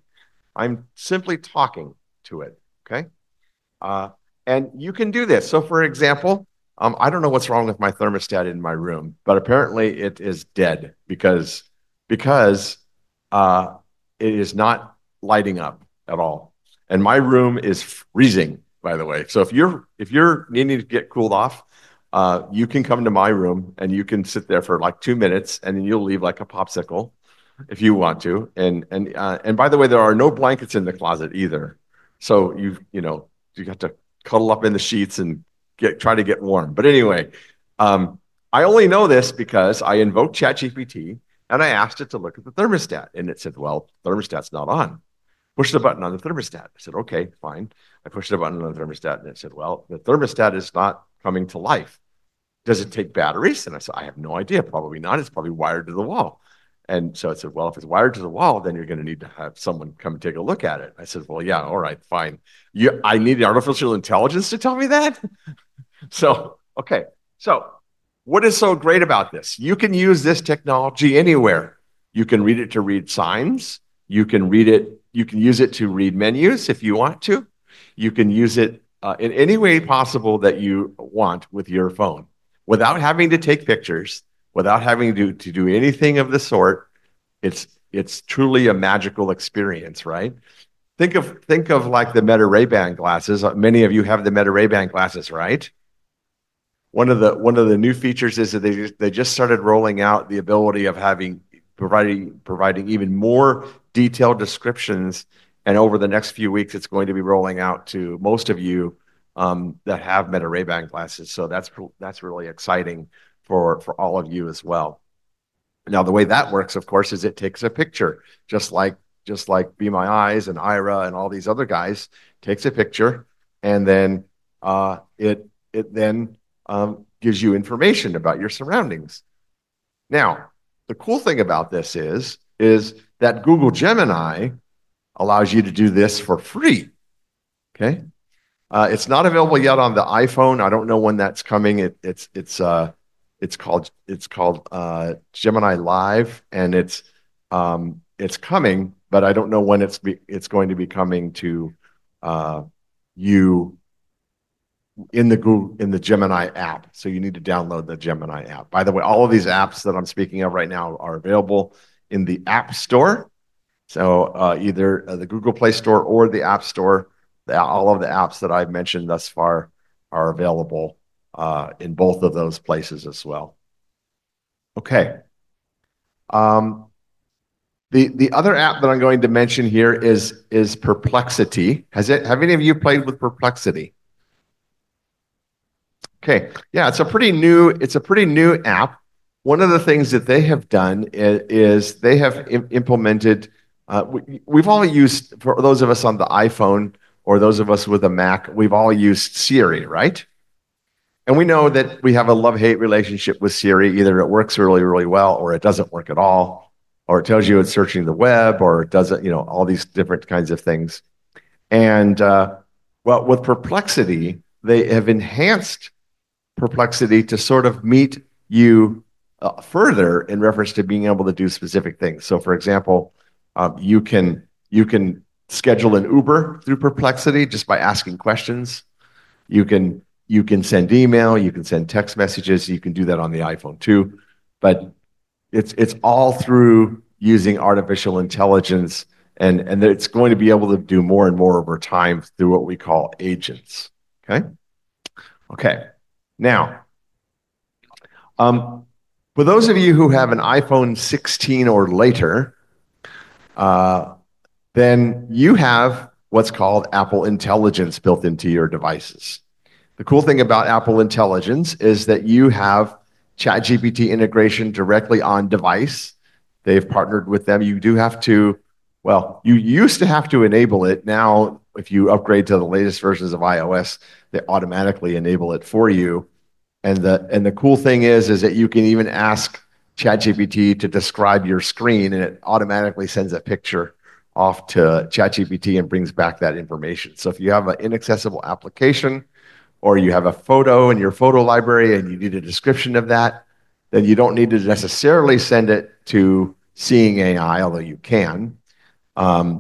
Speaker 2: I'm simply talking to it, okay? Uh, and you can do this. So for example, um, I don't know what's wrong with my thermostat in my room, but apparently it is dead because, because uh, it is not lighting up at all. And my room is freezing, by the way. So if you're, if you're needing to get cooled off, uh, you can come to my room and you can sit there for like two minutes and then you'll leave like a popsicle if you want to. And, and, uh, and by the way, there are no blankets in the closet either. So you, you know, you got to cuddle up in the sheets and get try to get warm. But anyway, um, I only know this because I invoked ChatGPT and I asked it to look at the thermostat. And it said, well, thermostat's not on. Push the button on the thermostat. I said, okay, fine. I pushed the button on the thermostat and it said, well, the thermostat is not coming to life. Does it take batteries? And I said, I have no idea. Probably not. It's probably wired to the wall. And so I said, well, if it's wired to the wall, then you're going to need to have someone come take a look at it. I said, well, yeah, all right, fine. You, I need artificial intelligence to tell me that? So, okay. So what is so great about this? You can use this technology anywhere. You can read it to read signs. You can read it. You can use it to read menus if you want to. You can use it uh, in any way possible that you want with your phone without having to take pictures, without having to, to do anything of the sort. It's, it's truly a magical experience, right? Think of, think of like the Meta Ray-Ban glasses. Many of you have the Meta Ray-Ban glasses, right? One of the, one of the new features is that they just, they just started rolling out the ability of having, providing, providing even more detailed descriptions. And over the next few weeks, it's going to be rolling out to most of you um, that have Meta Ray-Ban glasses. So that's, that's really exciting for, for all of you as well. Now, the way that works, of course, is it takes a picture, just like, just like Be My Eyes and Ira and all these other guys, takes a picture, and then uh, it, it then um, gives you information about your surroundings. Now, the cool thing about this is, is that Google Gemini allows you to do this for free, okay? Uh, it's not available yet on the iPhone. I don't know when that's coming. It, it's, it's, uh, It's called it's called uh, Gemini Live, and it's um, it's coming, but I don't know when it's be, it's going to be coming to uh, you in the Google in the Gemini app. So you need to download the Gemini app. By the way, all of these apps that I'm speaking of right now are available in the App Store. So uh, either uh, the Google Play Store or the App Store. The, all of the apps that I've mentioned thus far are available Uh, in both of those places as well. Okay. Um, the the other app that I'm going to mention here is is Perplexity. Has it? Have any of you played with Perplexity? Okay. Yeah, it's a pretty new. It's a pretty new app. One of the things that they have done is, is they have im implemented. Uh, we, we've all used, for those of us on the iPhone or those of us with a Mac, we've all used Siri, right? And we know that we have a love-hate relationship with Siri. Either it works really, really well, or it doesn't work at all, or it tells you it's searching the web, or it doesn't, you know, all these different kinds of things. And uh, well, with Perplexity, they have enhanced Perplexity to sort of meet you uh, further in reference to being able to do specific things. So, for example, um, you can you can schedule an Uber through Perplexity just by asking questions. You can You can send email, you can send text messages, you can do that on the iPhone too, but it's it's all through using artificial intelligence, and, and it's going to be able to do more and more over time through what we call agents, okay? Okay, now, um, for those of you who have an iPhone sixteen or later, uh, then you have what's called Apple Intelligence built into your devices. The cool thing about Apple Intelligence is that you have ChatGPT integration directly on device. They've partnered with them. You do have to, well, you used to have to enable it. Now, if you upgrade to the latest versions of iOS, they automatically enable it for you. And the, and the cool thing is, is that you can even ask ChatGPT to describe your screen, and it automatically sends a picture off to ChatGPT and brings back that information. So if you have an inaccessible application, or you have a photo in your photo library and you need a description of that, then you don't need to necessarily send it to Seeing A I, although you can. Um,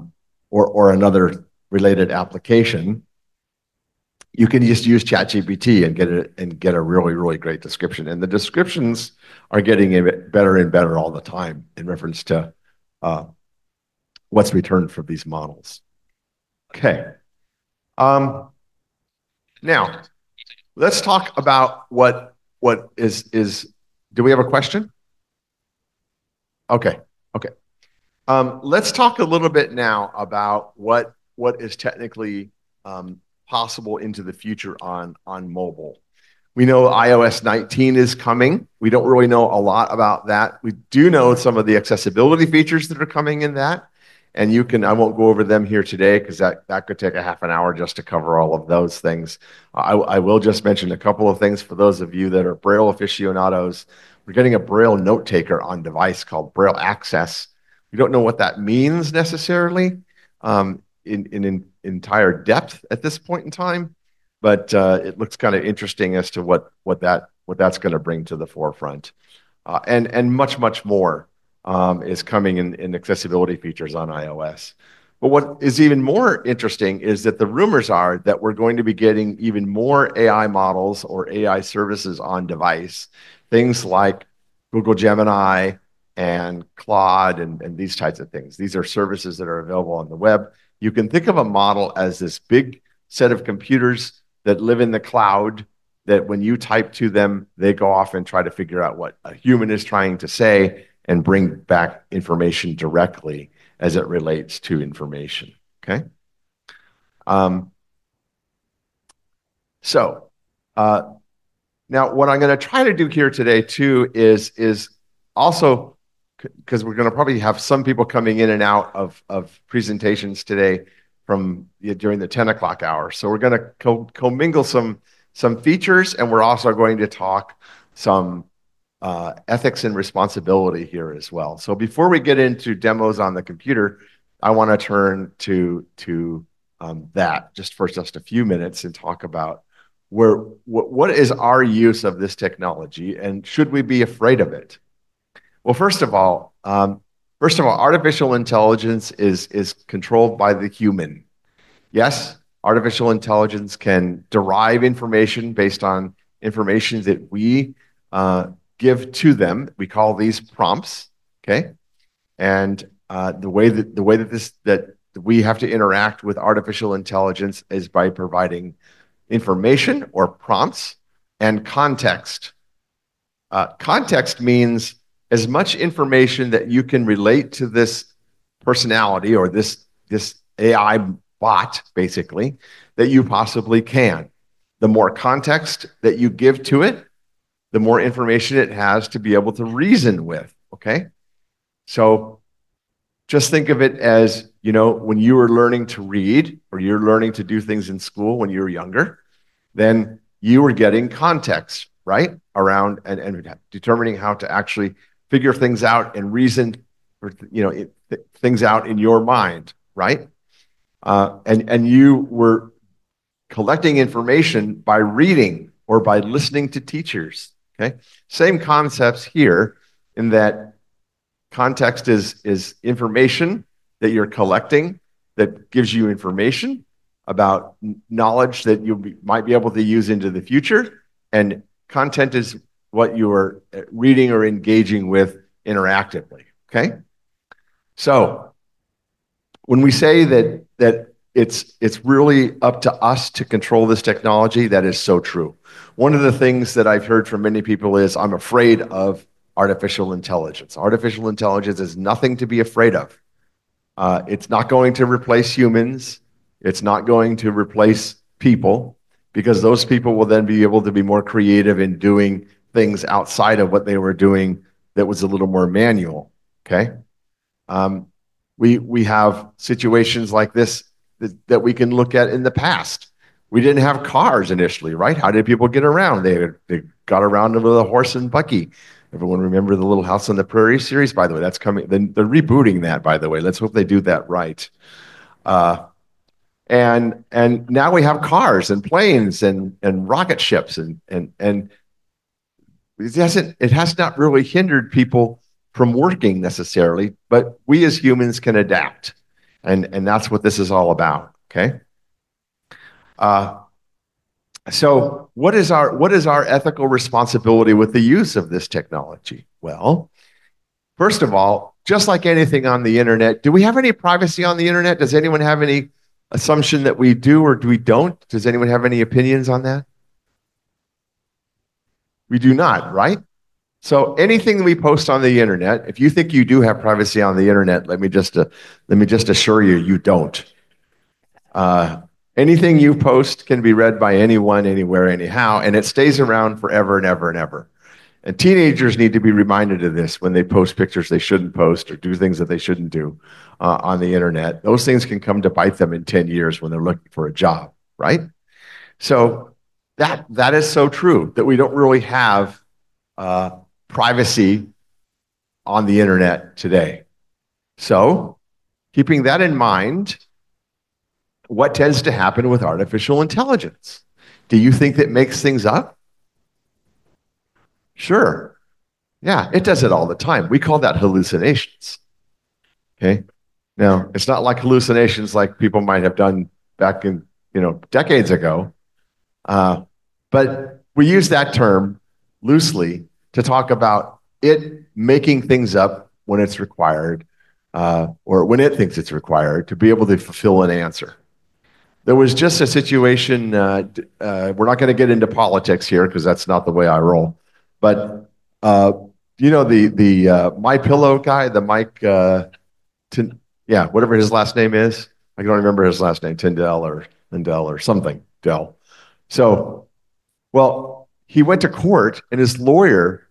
Speaker 2: or, or another related application, you can just use ChatGPT and get it and get a really, really great description. And the descriptions are getting better and better all the time in reference to uh, what's returned from these models. Okay. Um, now, let's talk about what what is is. Do we have a question? Okay. Okay. Um, let's talk a little bit now about what what is technically um, possible into the future on on mobile. We know i O S nineteen is coming. We don't really know a lot about that. We do know some of the accessibility features that are coming in that. And you can, I won't go over them here today because that, that could take a half an hour just to cover all of those things. I, I will just mention a couple of things for those of you that are Braille aficionados. We're getting a Braille note taker on device called Braille Access. We don't know what that means necessarily um, in, in, in entire depth at this point in time, but uh, it looks kind of interesting as to what, what, that, what that's going to bring to the forefront. Uh, and, and much, much more. Um, is coming in, in accessibility features on iOS. But what is even more interesting is that the rumors are that we're going to be getting even more A I models or A I services on device, things like Google Gemini and Claude and, and these types of things. These are services that are available on the web. You can think of a model as this big set of computers that live in the cloud, that when you type to them, they go off and try to figure out what a human is trying to say and bring back information directly as it relates to information, okay? Um, so, uh, now what I'm gonna try to do here today too is, is also, because we're gonna probably have some people coming in and out of, of presentations today from during the ten o'clock hour. So we're gonna co commingle some, some features, and we're also going to talk some Uh, ethics and responsibility here as well. So before we get into demos on the computer, I want to turn to to um, that just for just a few minutes and talk about where what, what is our use of this technology and should we be afraid of it? Well, first of all, um, first of all, artificial intelligence is is controlled by the human. Yes, artificial intelligence can derive information based on information that we uh, give to them. We call these prompts, okay? And uh, the way that the way that this that we have to interact with artificial intelligence is by providing information or prompts and context. Uh, context means as much information that you can relate to this personality or this this A I bot, basically, that you possibly can. The more context that you give to it, the more information it has to be able to reason with, okay? So just think of it as, you know, when you were learning to read or you're learning to do things in school when you were younger, then you were getting context, right? Around and, and determining how to actually figure things out and reason, or, you know, it, th things out in your mind, right? Uh, and, and you were collecting information by reading or by listening to teachers. Okay, same concepts here in that context is, is information that you're collecting that gives you information about knowledge that you be, might be able to use into the future, and content is what you are reading or engaging with interactively, okay? So when we say that, that It's, it's really up to us to control this technology, that is so true. One of the things that I've heard from many people is, I'm afraid of artificial intelligence. Artificial intelligence is nothing to be afraid of. Uh, it's not going to replace humans. It's not going to replace people, because those people will then be able to be more creative in doing things outside of what they were doing that was a little more manual, okay? Um, we, we have situations like this that, that we can look at in the past. We didn't have cars initially, right? How did people get around? They, they got around with a horse and buggy. Everyone remember the Little House on the Prairie series? By the way, that's coming. They're rebooting that, by the way. Let's hope they do that right. Uh, and and now we have cars and planes and and rocket ships and and and it hasn't it has not really hindered people from working necessarily, but we as humans can adapt. And, and that's what this is all about, okay? Uh, so what is our, what is our ethical responsibility with the use of this technology? Well, first of all, just like anything on the internet, do we have any privacy on the internet? Does anyone have any assumption that we do or do we don't? Does anyone have any opinions on that? We do not, right? So anything we post on the internet, if you think you do have privacy on the internet, let me just uh, let me just assure you, you don't. Uh, anything you post can be read by anyone, anywhere, anyhow, and it stays around forever and ever and ever. And teenagers need to be reminded of this when they post pictures they shouldn't post or do things that they shouldn't do uh, on the internet. Those things can come to bite them in ten years when they're looking for a job, right? So that that is so true, that we don't really have uh, privacy on the internet today. So keeping that in mind, what tends to happen with artificial intelligence? Do you think that makes things up? Sure. Yeah, it does it all the time. We call that hallucinations. Okay. Now, it's not like hallucinations like people might have done back in, you know, decades ago. Uh, but we use that term loosely to talk about it making things up when it's required, uh, or when it thinks it's required to be able to fulfill an answer. There was just a situation, uh, uh, we're not going to get into politics here because that's not the way I roll, but uh, you know the the uh, My Pillow guy, the Mike, uh, Tin, yeah, whatever his last name is. I don't remember his last name, Tyndall or Lindell or something, Dell. So, well, he went to court and his lawyer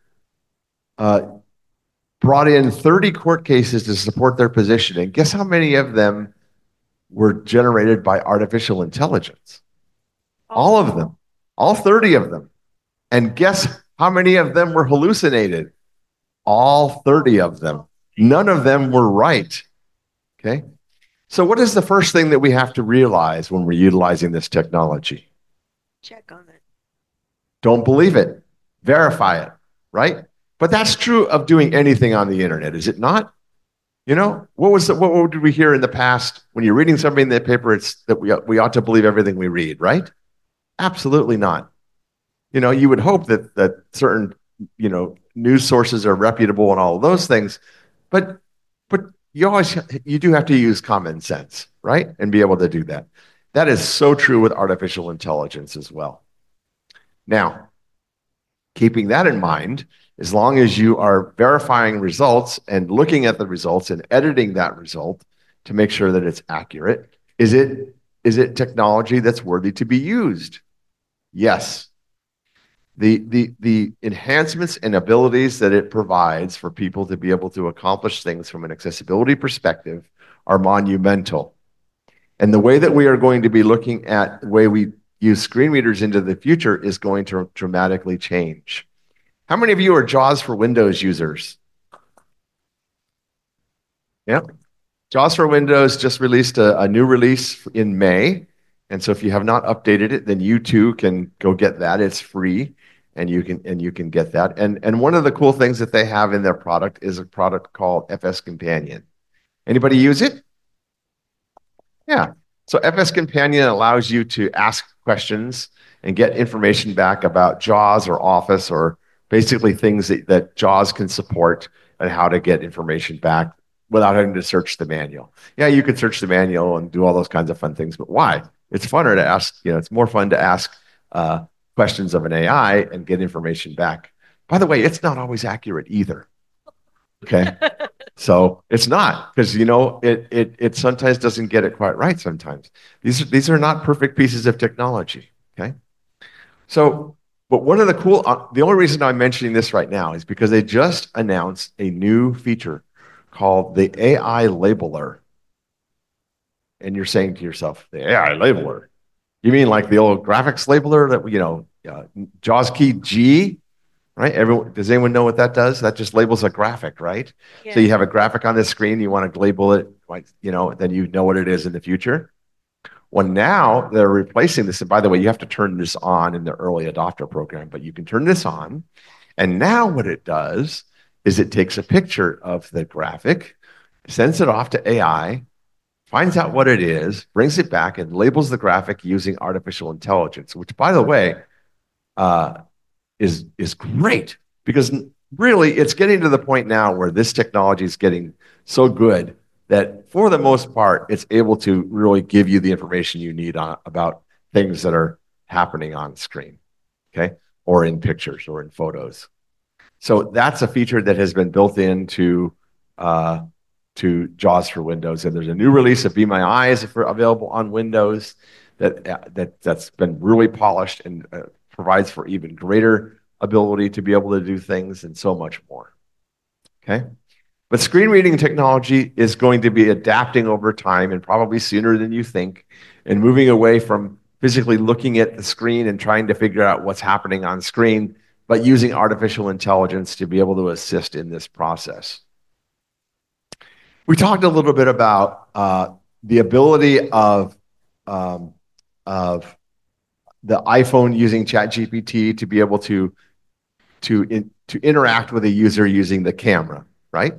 Speaker 2: uh, brought in thirty court cases to support their position. And guess how many of them were generated by artificial intelligence? All of them, all thirty of them. And guess how many of them were hallucinated? All thirty of them. None of them were right. Okay. So what is the first thing that we have to realize when we're utilizing this technology?
Speaker 3: Check on it.
Speaker 2: Don't believe it. Verify it, right? But that's true of doing anything on the internet, is it not? You know, what was the, what, what did we hear in the past when you're reading something in the paper? It's that we we ought to believe everything we read, right? Absolutely not. You know, you would hope that that certain, you know, news sources are reputable and all of those things, but but you always you do have to use common sense, right? And be able to do that. That is so true with artificial intelligence as well. Now, keeping that in mind, as long as you are verifying results and looking at the results and editing that result to make sure that it's accurate, is it is it technology that's worthy to be used? Yes. The, the, the enhancements and abilities that it provides for people to be able to accomplish things from an accessibility perspective are monumental. And the way that we are going to be looking at the way we use screen readers into the future is going to dramatically change. How many of you are JAWS for Windows users? Yeah. JAWS for Windows just released a, a new release in May. And so if you have not updated it, then you too can go get that. It's free. And you can and you can get that. And and one of the cool things that they have in their product is a product called F S Companion. Anybody use it? Yeah. So F S Companion allows you to ask questions and get information back about JAWS or Office or basically things that, that JAWS can support and how to get information back without having to search the manual. Yeah, you could search the manual and do all those kinds of fun things, but why? It's funner to ask, you know, it's more fun to ask uh, questions of an A I and get information back. By the way, it's not always accurate either. Okay. So it's not, because you know it it it sometimes doesn't get it quite right sometimes. These are these are not perfect pieces of technology. Okay. So, but one of the cool uh, the only reason I'm mentioning this right now is because they just announced a new feature called the A I labeler. And you're saying to yourself, the A I labeler. You mean like the old graphics labeler that, you know, uh, JAWS key G, right? Everyone, does anyone know what that does? That just labels a graphic, right? Yeah. So you have a graphic on the screen, you want to label it, like, you know, then you know what it is in the future. Well, now they're replacing this. And by the way, you have to turn this on in the early adopter program, but you can turn this on. And now what it does is it takes a picture of the graphic, sends it off to A I, finds out what it is, brings it back, and labels the graphic using artificial intelligence, which, by the way, uh, is, is great because really it's getting to the point now where this technology is getting so good that for the most part, it's able to really give you the information you need on, about things that are happening on screen, okay? Or in pictures or in photos. So that's a feature that has been built into uh, to JAWS for Windows. And there's a new release of Be My Eyes for available on Windows that, uh, that, that's been really polished and uh, provides for even greater ability to be able to do things and so much more, okay? But screen reading technology is going to be adapting over time and probably sooner than you think, and moving away from physically looking at the screen and trying to figure out what's happening on screen, but using artificial intelligence to be able to assist in this process. We talked a little bit about uh, the ability of, um, of the iPhone using ChatGPT to be able to, to, in, to interact with a user using the camera, right?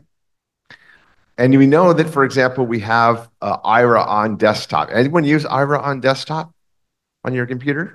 Speaker 2: And we know that, for example, we have uh, Aira on desktop. Anyone use Aira on desktop on your computer?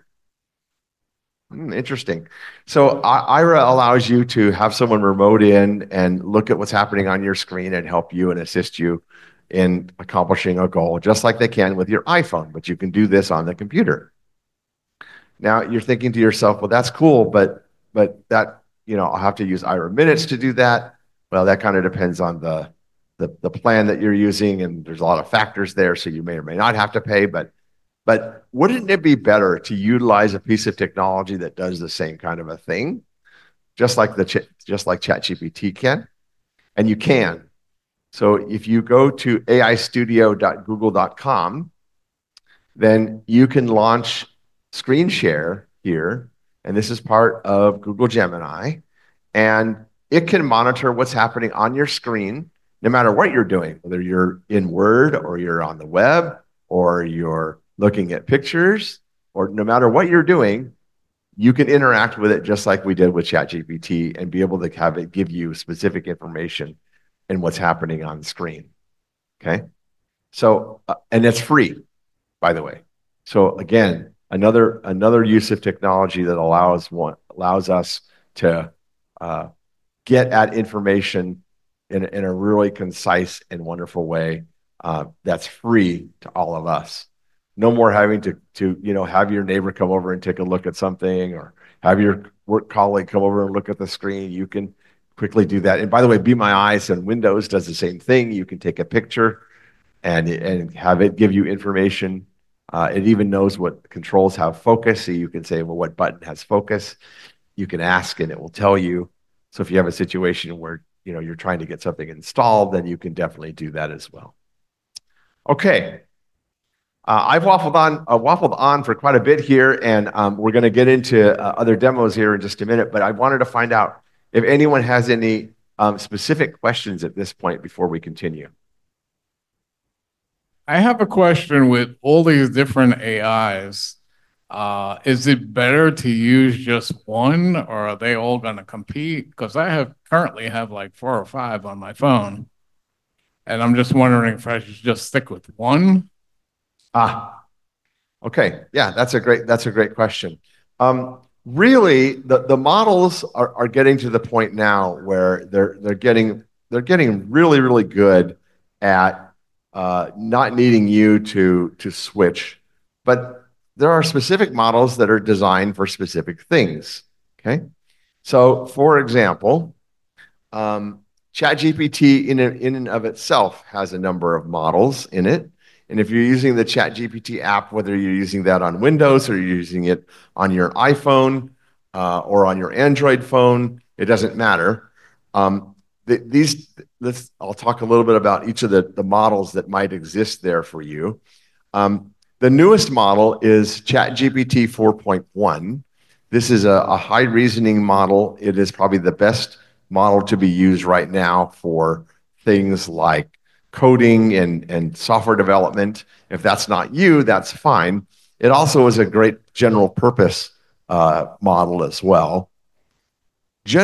Speaker 2: Hmm, interesting. So uh, Aira allows you to have someone remote in and look at what's happening on your screen and help you and assist you in accomplishing a goal, just like they can with your iPhone, but you can do this on the computer. Now you're thinking to yourself, well, that's cool, but but that, you know, I'll have to use Aira Minutes to do that. Well, that kind of depends on the The, the plan that you're using, and there's a lot of factors there, so you may or may not have to pay, but but wouldn't it be better to utilize a piece of technology that does the same kind of a thing, just like the just like ChatGPT can? And you can. So if you go to A I studio dot google dot com, then you can launch Screen Share here, and this is part of Google Gemini, and it can monitor what's happening on your screen no matter what you're doing, whether you're in Word or you're on the web or you're looking at pictures, or no matter what you're doing, you can interact with it just like we did with ChatGPT and be able to have it give you specific information in what's happening on screen, okay? So, uh, and it's free, by the way. So again, another, another use of technology that allows, one, allows us to uh, get at information in, in a really concise and wonderful way uh, that's free to all of us. No more having to, to, you know, have your neighbor come over and take a look at something, or have your work colleague come over and look at the screen. You can quickly do that. And by the way, Be My Eyes on Windows does the same thing. You can take a picture and, and have it give you information. Uh, it even knows what controls have focus. So you can say, well, what button has focus? You can ask and it will tell you. So if you have a situation where, you know, you're trying to get something installed, then you can definitely do that as well. Okay. Uh, I've waffled on, uh, waffled on for quite a bit here, and um, we're going to get into uh, other demos here in just a minute, but I wanted to find out if anyone has any um, specific questions at this point before we continue.
Speaker 17: I have a question with all these different A Is. Uh, is it better to use just one, or are they all going to compete? Because I have currently have like four or five on my phone, and I'm just wondering if I should just stick with one.
Speaker 2: Ah, okay. Yeah, that's a great, that's a great question. Um, really, the, the models are, are getting to the point now where they're, they're getting, they're getting really, really good at uh, not needing you to, to switch, but there are specific models that are designed for specific things, okay? So for example, um, ChatGPT in, in and of itself has a number of models in it. And if you're using the ChatGPT app, whether you're using that on Windows or you're using it on your iPhone uh, or on your Android phone, it doesn't matter. Um, the, these, let's, I'll talk a little bit about each of the, the models that might exist there for you. Um, The newest model is ChatGPT four point one. This is a, a high reasoning model. It is probably the best model to be used right now for things like coding and, and software development. If that's not you, that's fine. It also is a great general purpose uh, model as well.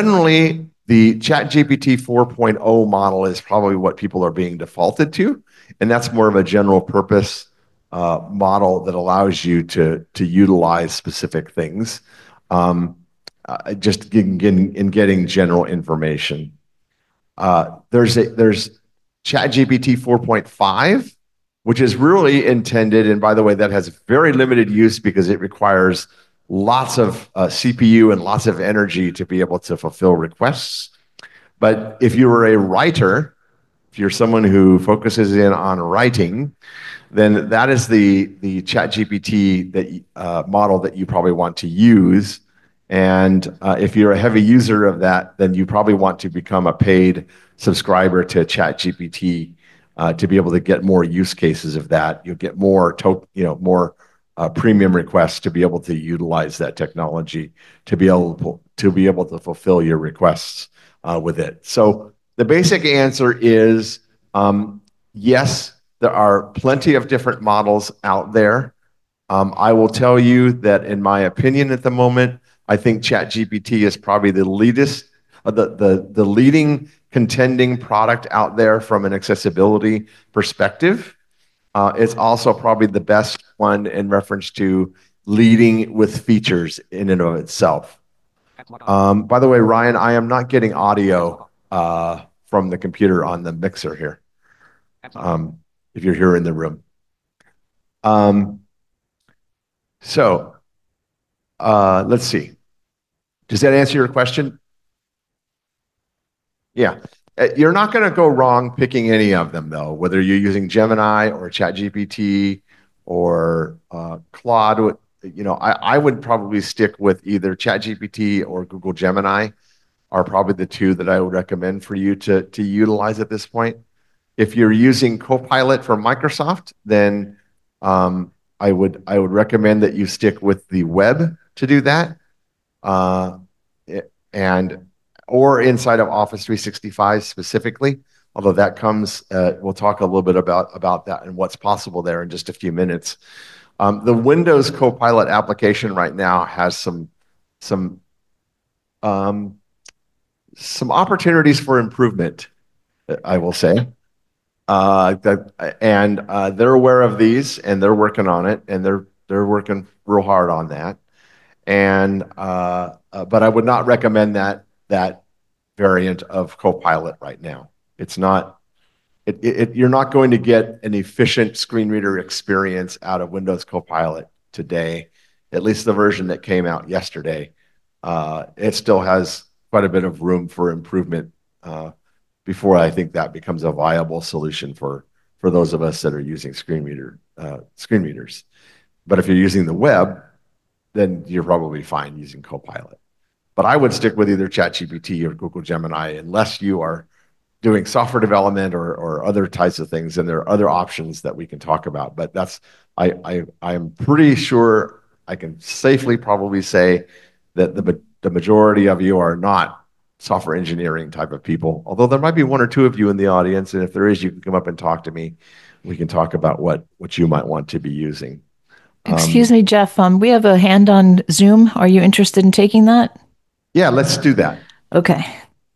Speaker 2: Generally, the ChatGPT four point oh model is probably what people are being defaulted to. And that's more of a general purpose uh, model that allows you to, to utilize specific things, um, uh, just in, in, in getting general information. Uh, there's a, there's ChatGPT four point five, which is really intended, and by the way, that has very limited use because it requires lots of uh, C P U and lots of energy to be able to fulfill requests. But if you were a writer, if you're someone who focuses in on writing, then that is the, the ChatGPT that, uh, model that you probably want to use. And uh, if you're a heavy user of that, then you probably want to become a paid subscriber to ChatGPT uh, to be able to get more use cases of that. You'll get more, to, you know, more uh, premium requests to be able to utilize that technology to be able to, to be able to fulfill your requests uh, with it. So the basic answer is um, yes, there are plenty of different models out there. Um, I will tell you that in my opinion at the moment, I think ChatGPT is probably the leadest, uh, the, the, the leading contending product out there from an accessibility perspective. Uh, it's also probably the best one in reference to leading with features in and of itself. Um, by the way, Ryan, I am not getting audio uh, from the computer on the mixer here, um, if you're here in the room. Um, so uh, let's see. Does that answer your question? Yeah. Uh, You're not going to go wrong picking any of them, though, whether you're using Gemini or ChatGPT or uh, Claude. You know, I, I would probably stick with either ChatGPT or Google Gemini are probably the two that I would recommend for you to, to utilize at this point. If you're using Copilot from Microsoft, then um, I would I would recommend that you stick with the web to do that, uh, it- and or inside of Office three sixty-five specifically. Although that comes, uh, we'll talk a little bit about about that and what's possible there in just a few minutes. Um, the Windows Copilot application right now has some some um, some opportunities for improvement, I will say. Uh, that, and uh, they're aware of these, and they're working on it, and they're they're working real hard on that. And uh, uh, but I would not recommend that that variant of Copilot right now. It's not. It, it, you're not going to get an efficient screen reader experience out of Windows Copilot today, at least the version that came out yesterday. Uh, it still has quite a bit of room for improvement uh, before I think that becomes a viable solution for, for those of us that are using screen reader uh, screen readers. But if you're using the web, then you're probably fine using Copilot. But I would stick with either ChatGPT or Google Gemini unless you are doing software development or, or other types of things, and there are other options that we can talk about. But that's, I, I, I'm pretty sure I can safely probably say that the, the majority of you are not software engineering type of people, although there might be one or two of you in the audience, and if there is, you can come up and talk to me. We can talk about what, what you might want to be using. Um,
Speaker 14: Excuse me, Jeff. Um, we have a hand on Zoom. Are you interested in taking that?
Speaker 2: Yeah, let's do that.
Speaker 14: Okay.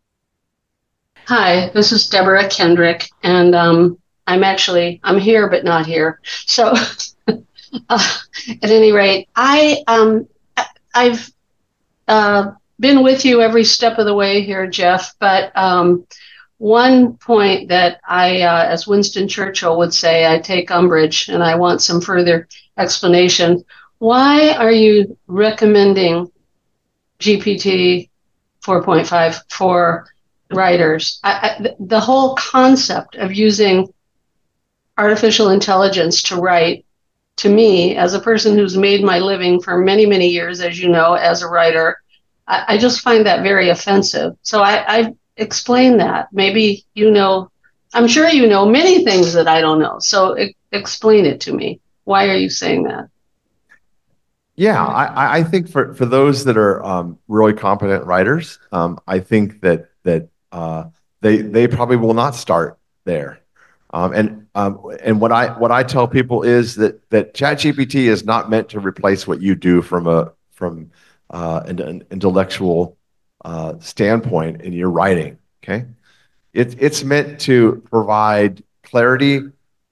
Speaker 18: Hi, this is Deborah Kendrick, and um, I'm actually, I'm here but not here. So uh, at any rate, I, um, I- I've uh, been with you every step of the way here, Jeff, but um, one point that I, uh, as Winston Churchill would say, I take umbrage and I want some further explanation. Why are you recommending G P T four point five for writers? I, I, the whole concept of using artificial intelligence to write, to me, as a person who's made my living for many, many years, as you know, as a writer, I, I just find that very offensive. So I, I explain that. Maybe you know, I'm sure you know many things that I don't know. So e- explain it to me. Why are you saying that?
Speaker 2: Yeah, I, I think for, for those that are um, really competent writers, um, I think that that uh, they they probably will not start there. Um, and um, and what I what I tell people is that that ChatGPT is not meant to replace what you do from a from uh, an, an intellectual uh, standpoint in your writing. Okay, it, it's meant to provide clarity,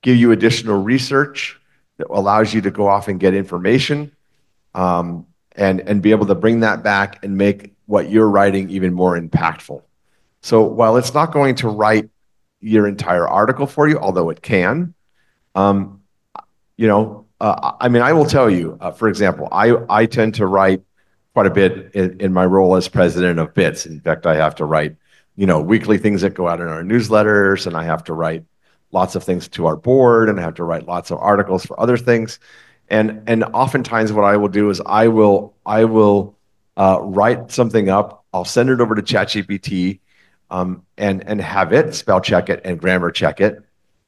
Speaker 2: give you additional research that allows you to go off and get information, um, and, and be able to bring that back and make what you're writing even more impactful. So while it's not going to write your entire article for you, although it can, um, you know, uh, I mean, I will tell you, uh, for example, I, I tend to write quite a bit in, in my role as president of B I T S. In fact, I have to write, you know, weekly things that go out in our newsletters, and I have to write lots of things to our board, and I have to write lots of articles for other things. And, and oftentimes what I will do is I will, I will uh, write something up, I'll send it over to ChatGPT, um, and, and have it spell check it and grammar check it,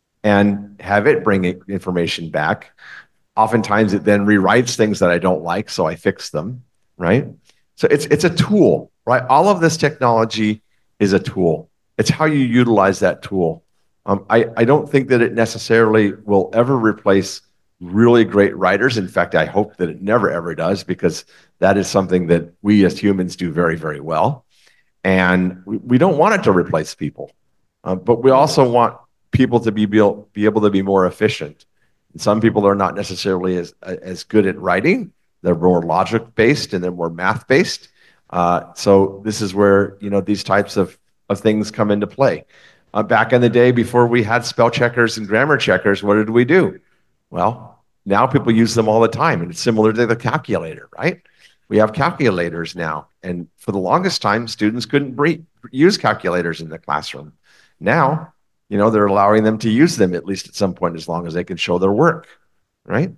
Speaker 2: and have it bring it information back. Oftentimes it then rewrites things that I don't like, so I fix them, right? So it's, it's a tool, right? All of this technology is a tool. It's how you utilize that tool. Um, I, I don't think that it necessarily will ever replace really great writers. In fact, I hope that it never, ever does, because that is something that we as humans do very, very well. And we, we don't want it to replace people, uh, but we also want people to be, be, be able to be more efficient. And some people are not necessarily as, as good at writing. They're more logic-based and they're more math-based. Uh, so this is where, you know, these types of, of things come into play. Uh, back in the day, before we had spell checkers and grammar checkers, what did we do? Well, now people use them all the time, and it's similar to the calculator, right? We have calculators now, and for the longest time, students couldn't bre- use calculators in the classroom. Now, you know, they're allowing them to use them at least at some point, as long as they can show their work, right?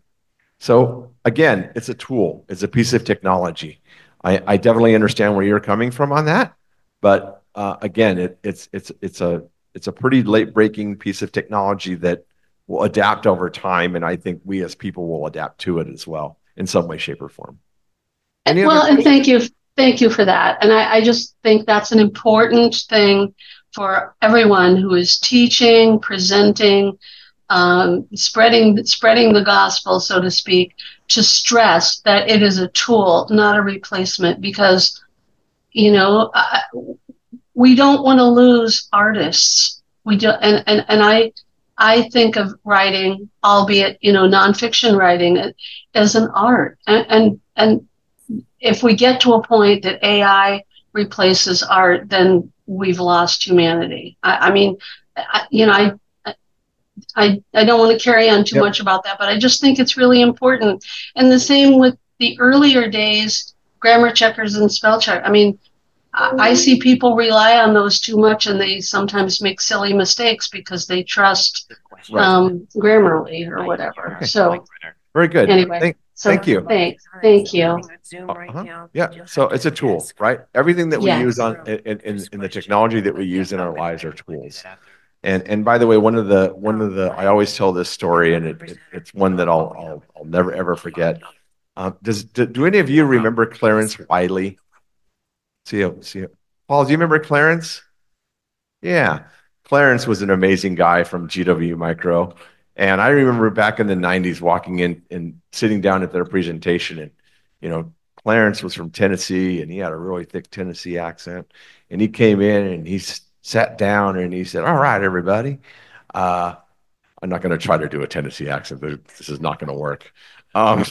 Speaker 2: So again, it's a tool, it's a piece of technology. I, I definitely understand where you're coming from on that, but uh, again, it, it's it's it's a it's a pretty late-breaking piece of technology that will adapt over time, and I think we as people will adapt to it as well in some way, shape, or form. Any
Speaker 18: well,
Speaker 2: other
Speaker 18: and thank you, thank you for that. And I, I just think that's an important thing for everyone who is teaching, presenting, um, spreading spreading the gospel, so to speak, to stress that it is a tool, not a replacement, because, you know, I, we don't want to lose artists. We do, and and and I I think of writing, albeit, you know, nonfiction writing, as an art, and and and if we get to a point that A I replaces art, then we've lost humanity. I, I mean, I, you know, I, I, I don't want to carry on too
Speaker 2: Yep.
Speaker 18: much about that, but I just think it's really important. And the same with the earlier days, grammar checkers and spell check. I mean, I, I see people rely on those too much, and they sometimes make silly mistakes because they trust
Speaker 2: Right.
Speaker 18: um, Grammarly or whatever.
Speaker 2: Okay.
Speaker 18: So
Speaker 2: Very good.
Speaker 18: anyway,
Speaker 2: Thank,
Speaker 18: so
Speaker 2: thank you.
Speaker 18: Thank, thank you.
Speaker 2: Uh-huh. Yeah, so it's a tool, right? Everything that we
Speaker 18: Yes.
Speaker 2: use on in, in, in the technology that we use in our lives are tools. And and by the way, one of the one of the I always tell this story, and it, it it's one that I'll I'll, I'll never ever forget. Uh, does do, do any of you remember Clarence Wiley? See you, see you. Paul, do you remember Clarence? Yeah, Clarence was an amazing guy from G W Micro. And I remember back in the nineties walking in and sitting down at their presentation, and, you know, Clarence was from Tennessee, and he had a really thick Tennessee accent. And he came in and he s- sat down and he said, "All right, everybody." Uh, I'm not going to try to do a Tennessee accent. This is not going to work. Um,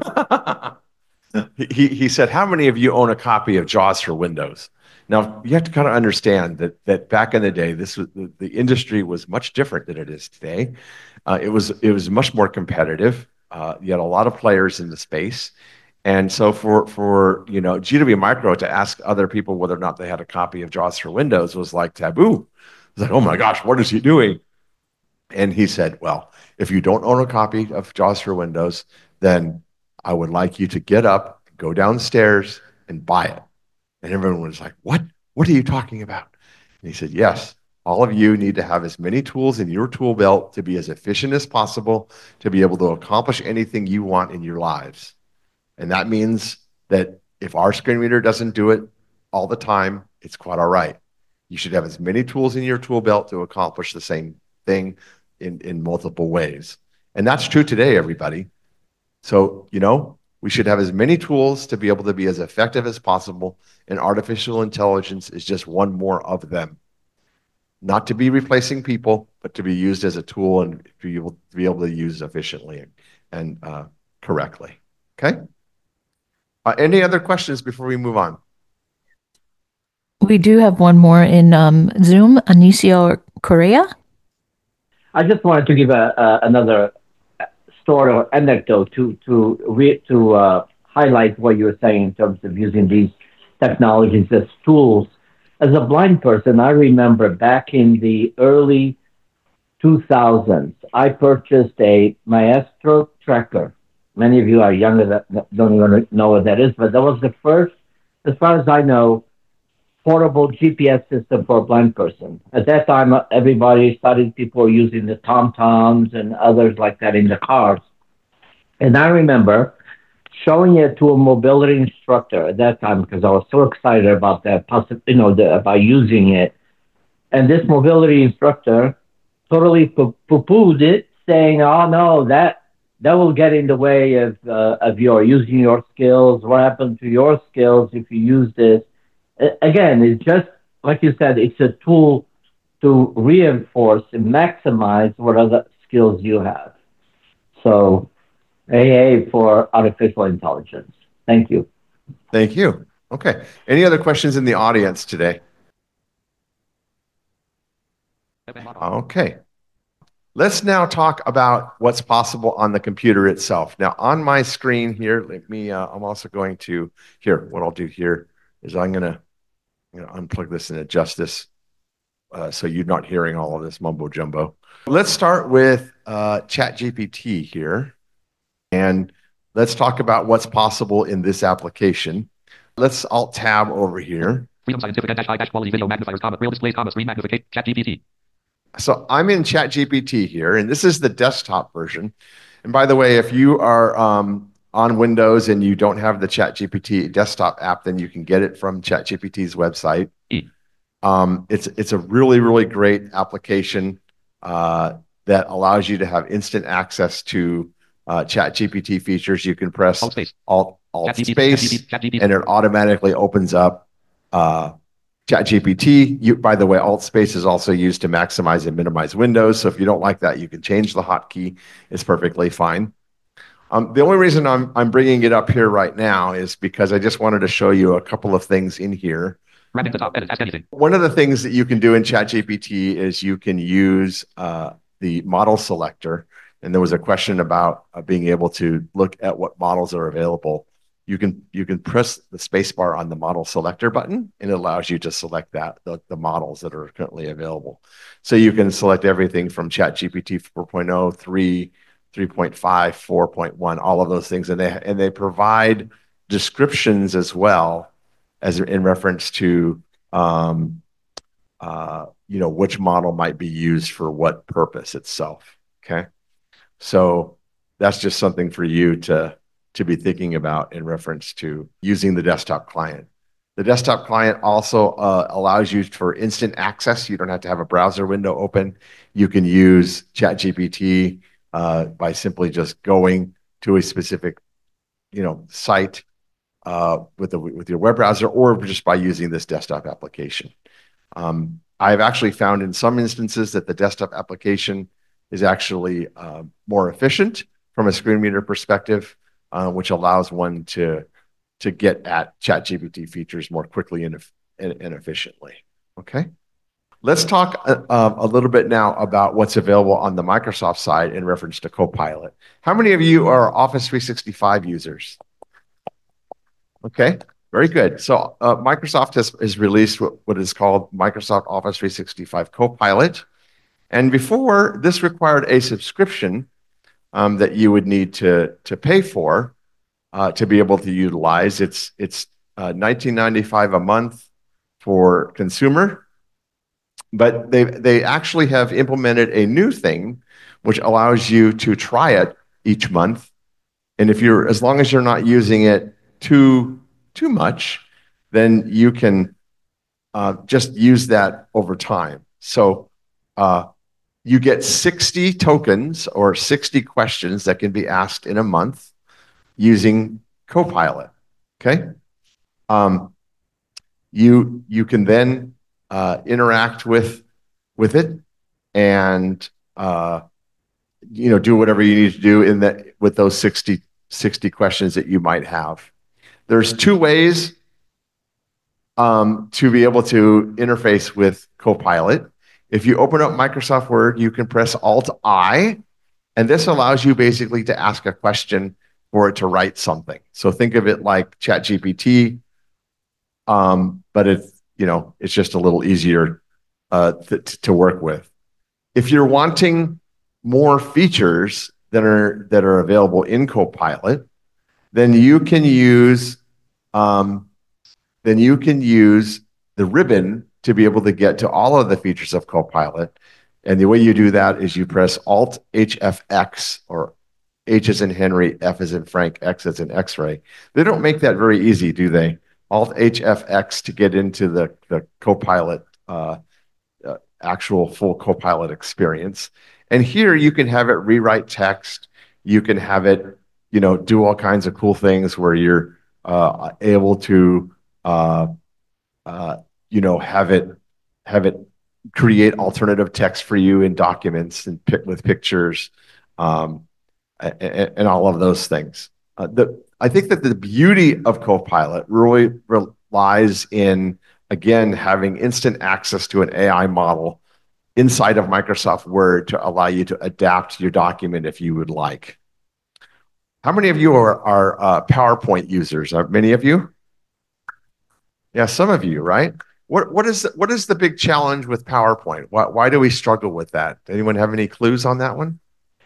Speaker 2: he, he said, "How many of you own a copy of JAWS for Windows?" Now, you have to kind of understand that that back in the day, this was the, the industry was much different than it is today. Uh, it was it was much more competitive. Uh, you had a lot of players in the space, and so for for you know G W Micro to ask other people whether or not they had a copy of JAWS for Windows was like taboo. It was like, oh my gosh, what is he doing? And he said, "Well, if you don't own a copy of JAWS for Windows, then I would like you to get up, go downstairs, and buy it." And everyone was like, "What? What are you talking about?" And he said, "Yes, all of you need to have as many tools in your tool belt to be as efficient as possible, to be able to accomplish anything you want in your lives. And that means that if our screen reader doesn't do it all the time, it's quite all right. You should have as many tools in your tool belt to accomplish the same thing in, in multiple ways." And that's true today, everybody. So, you know, we should have as many tools to be able to be as effective as possible, and artificial intelligence is just one more of them. not to be replacing people, but to be used as a tool and to be able to, be able to use efficiently and uh, correctly. Okay? Uh, any other questions before we move on?
Speaker 14: We do have one more in um, Zoom, Anicio Correa.
Speaker 19: I just wanted to give a, a another story or anecdote to to re, to uh, highlight what you were saying in terms of using these technologies as tools. As a blind person, I remember back in the early two thousands, I purchased a Maestro Tracker. Many of you are younger that don't even know what that is, but that was the first, as far as I know, portable G P S system for a blind person. At that time, everybody started, people were using the TomToms and others like that in the cars. And I remember showing it to a mobility instructor at that time because I was so excited about that, you know, the, about using it. And this mobility instructor totally poo-pooed it, saying, "Oh no, that that will get in the way of uh, of your using your skills. What happened to your skills if you use this?" Again, it's just, like you said, it's a tool to reinforce and maximize what other skills you have. So, A A for artificial intelligence. Thank you.
Speaker 2: Thank you. Okay. Any other questions in the audience today? Okay. Let's now talk about what's possible on the computer itself. Now, on my screen here, let me, uh, I'm also going to, here, what I'll do here is I'm going to I'm going to unplug this and adjust this uh, so you're not hearing all of this mumbo jumbo. Let's start with uh, ChatGPT here, and let's talk about what's possible in this application. Let's alt tab over here.
Speaker 20: Freedom Scientific dash high dash quality video magnifiers, comma, real displays, comma, screen magnification, ChatGPT.
Speaker 2: So I'm in ChatGPT here, and this is the desktop version. And by the way, if you are um, on Windows and you don't have the ChatGPT desktop app, then you can get it from ChatGPT's website.
Speaker 20: E.
Speaker 2: Um, it's it's a really, really great application uh, that allows you to have instant access to uh, ChatGPT features. You can press
Speaker 20: Alt space,
Speaker 2: Alt, Alt
Speaker 20: ChatGPT,
Speaker 2: space,
Speaker 20: ChatGPT.
Speaker 2: and it automatically opens up uh, ChatGPT. You, by the way, Alt space is also used to maximize and minimize windows. So if you don't like that, you can change the hotkey. It's perfectly fine. Um, the only reason I'm, I'm bringing it up here right now is because I just wanted to show you a couple of things in here.
Speaker 20: Wrapping the top, edit, ask anything.
Speaker 2: One of the things that you can do in ChatGPT is you can use uh, the model selector. And there was a question about uh, being able to look at what models are available. You can you can press the spacebar on the model selector button, and it allows you to select that the, the models that are currently available. So you can select everything from ChatGPT four point oh, three, three point five, four point one, all of those things, and they and they provide descriptions as well as in reference to um, uh, you know, which model might be used for what purpose itself. Okay, so that's just something for you to to be thinking about in reference to using the desktop client. The desktop client also uh, allows you for instant access. You don't have to have a browser window open. You can use ChatGPT uh, by simply just going to a specific, you know, site uh, with the with your web browser, or just by using this desktop application. Um, I've actually found in some instances that the desktop application is actually uh, more efficient from a screen reader perspective, uh, which allows one to to get at ChatGPT features more quickly and, and, and efficiently. Okay, let's talk a, a little bit now about what's available on the Microsoft side in reference to Copilot. How many of you are Office three sixty-five users? Okay, very good. So uh, Microsoft has, has released what, what is called Microsoft Office three sixty-five Copilot. And before, this required a subscription um, that you would need to, to pay for uh, to be able to utilize. It's, it's uh, nineteen ninety-five a month for consumer, but they, they actually have implemented a new thing which allows you to try it each month. And if you're, as long as you're not using it too, too much, then you can uh, just use that over time. So uh, you get sixty tokens or sixty questions that can be asked in a month using Copilot. Okay. Um, you, you can then uh, interact with with it and, uh, you know, do whatever you need to do in that with those sixty, sixty questions that you might have. There's two ways um, to be able to interface with Copilot. If you open up Microsoft Word, you can press Alt-I, and this allows you basically to ask a question for it to write something. So think of it like ChatGPT, um, but it's, you know, it's just a little easier uh, th- to work with. If you're wanting more features that are that are available in Copilot, then you can use um, then you can use the ribbon to be able to get to all of the features of Copilot. And the way you do that is you press Alt H F X, or H as in Henry, F as in Frank, X as in X-ray. They don't make that very easy, do they? Alt H F X to get into the, the Copilot, uh, uh, actual full Copilot experience. And here you can have it rewrite text. You can have it, you know, do all kinds of cool things where you're uh, able to, uh, uh, you know, have it have it create alternative text for you in documents and pick with pictures, um, and, and all of those things. Uh, the, I think that the beauty of Copilot really relies in, again, having instant access to an A I model inside of Microsoft Word to allow you to adapt your document if you would like. How many of you are, are uh, PowerPoint users? Are many of you? Yeah, some of you, right? What what is the, what is the big challenge with PowerPoint? Why why do we struggle with that? Anyone have any clues on that one?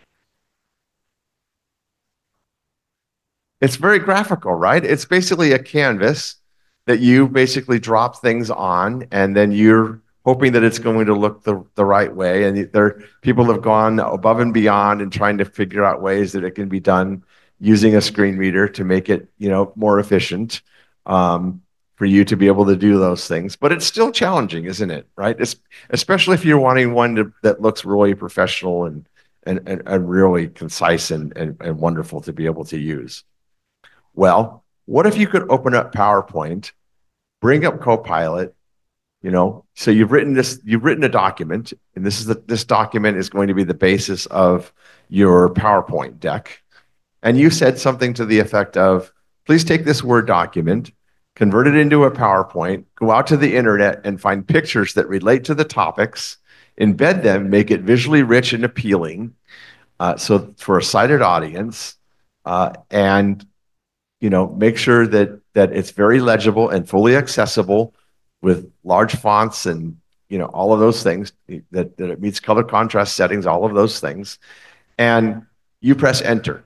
Speaker 2: It's very graphical, right? It's basically a canvas that you basically drop things on, and then you're hoping that it's going to look the, the right way. And there, people have gone above and beyond in trying to figure out ways that it can be done using a screen reader to make it, you know, more efficient. Um, for you to be able to do those things. But it's still challenging, isn't it? Right? It's, especially if you're wanting one to, that looks really professional and, and, and, and really concise and, and, and wonderful to be able to use. Well, what if you could open up PowerPoint, bring up Copilot, you know, so you've written this, you've written a document, and this is the, this document is going to be the basis of your PowerPoint deck. And you said something to the effect of, please take this Word document, convert it into a PowerPoint, go out to the internet and find pictures that relate to the topics, embed them, make it visually rich and appealing, uh, so for a sighted audience, uh, and you know, make sure that that it's very legible and fully accessible with large fonts and you know all of those things, that, that it meets color contrast settings, all of those things, and you press enter.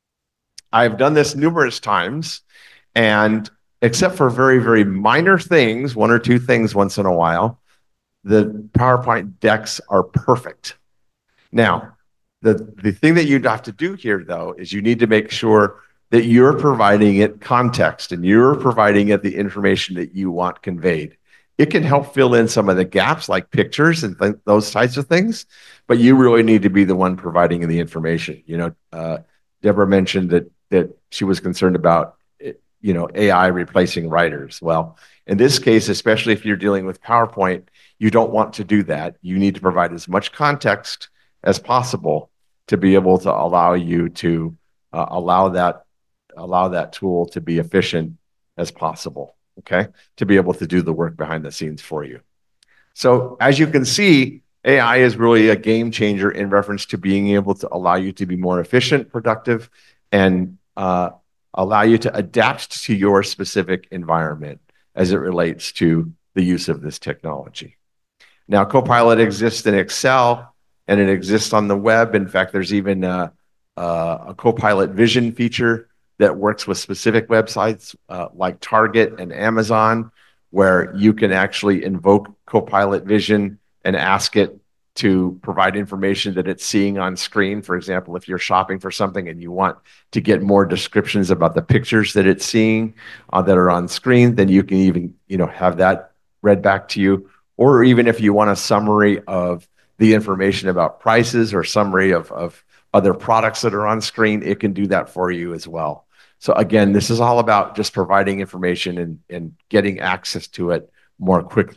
Speaker 2: I've done this numerous times, and except for very, very minor things, one or two things once in a while, the PowerPoint decks are perfect. Now, the, the thing that you'd have to do here, though, is you need to make sure that you're providing it context and you're providing it the information that you want conveyed. It can help fill in some of the gaps like pictures and th- those types of things, but you really need to be the one providing the information. You know, uh, Deborah mentioned that that she was concerned about you know, A I replacing writers. Well, in this case, especially if you're dealing with PowerPoint, you don't want to do that. You need to provide as much context as possible to be able to allow you to uh, allow that allow that tool to be efficient as possible, okay? To be able to do the work behind the scenes for you. So as you can see, A I is really a game changer in reference to being able to allow you to be more efficient, productive, and uh, allow you to adapt to your specific environment as it relates to the use of this technology. Now, Copilot exists in Excel and it exists on the web. In fact, there's even a, a, a Copilot Vision feature that works with specific websites uh, like Target and Amazon, where you can actually invoke Copilot Vision and ask it to provide information that it's seeing on screen. For example, if you're shopping for something and you want to get more descriptions about the pictures that it's seeing uh, that are on screen, then you can even, you know, have that read back to you. Or even if you want a summary of the information about prices or summary of, of other products that are on screen, it can do that for you as well. So again, this is all about just providing information and, and getting access to it more quickly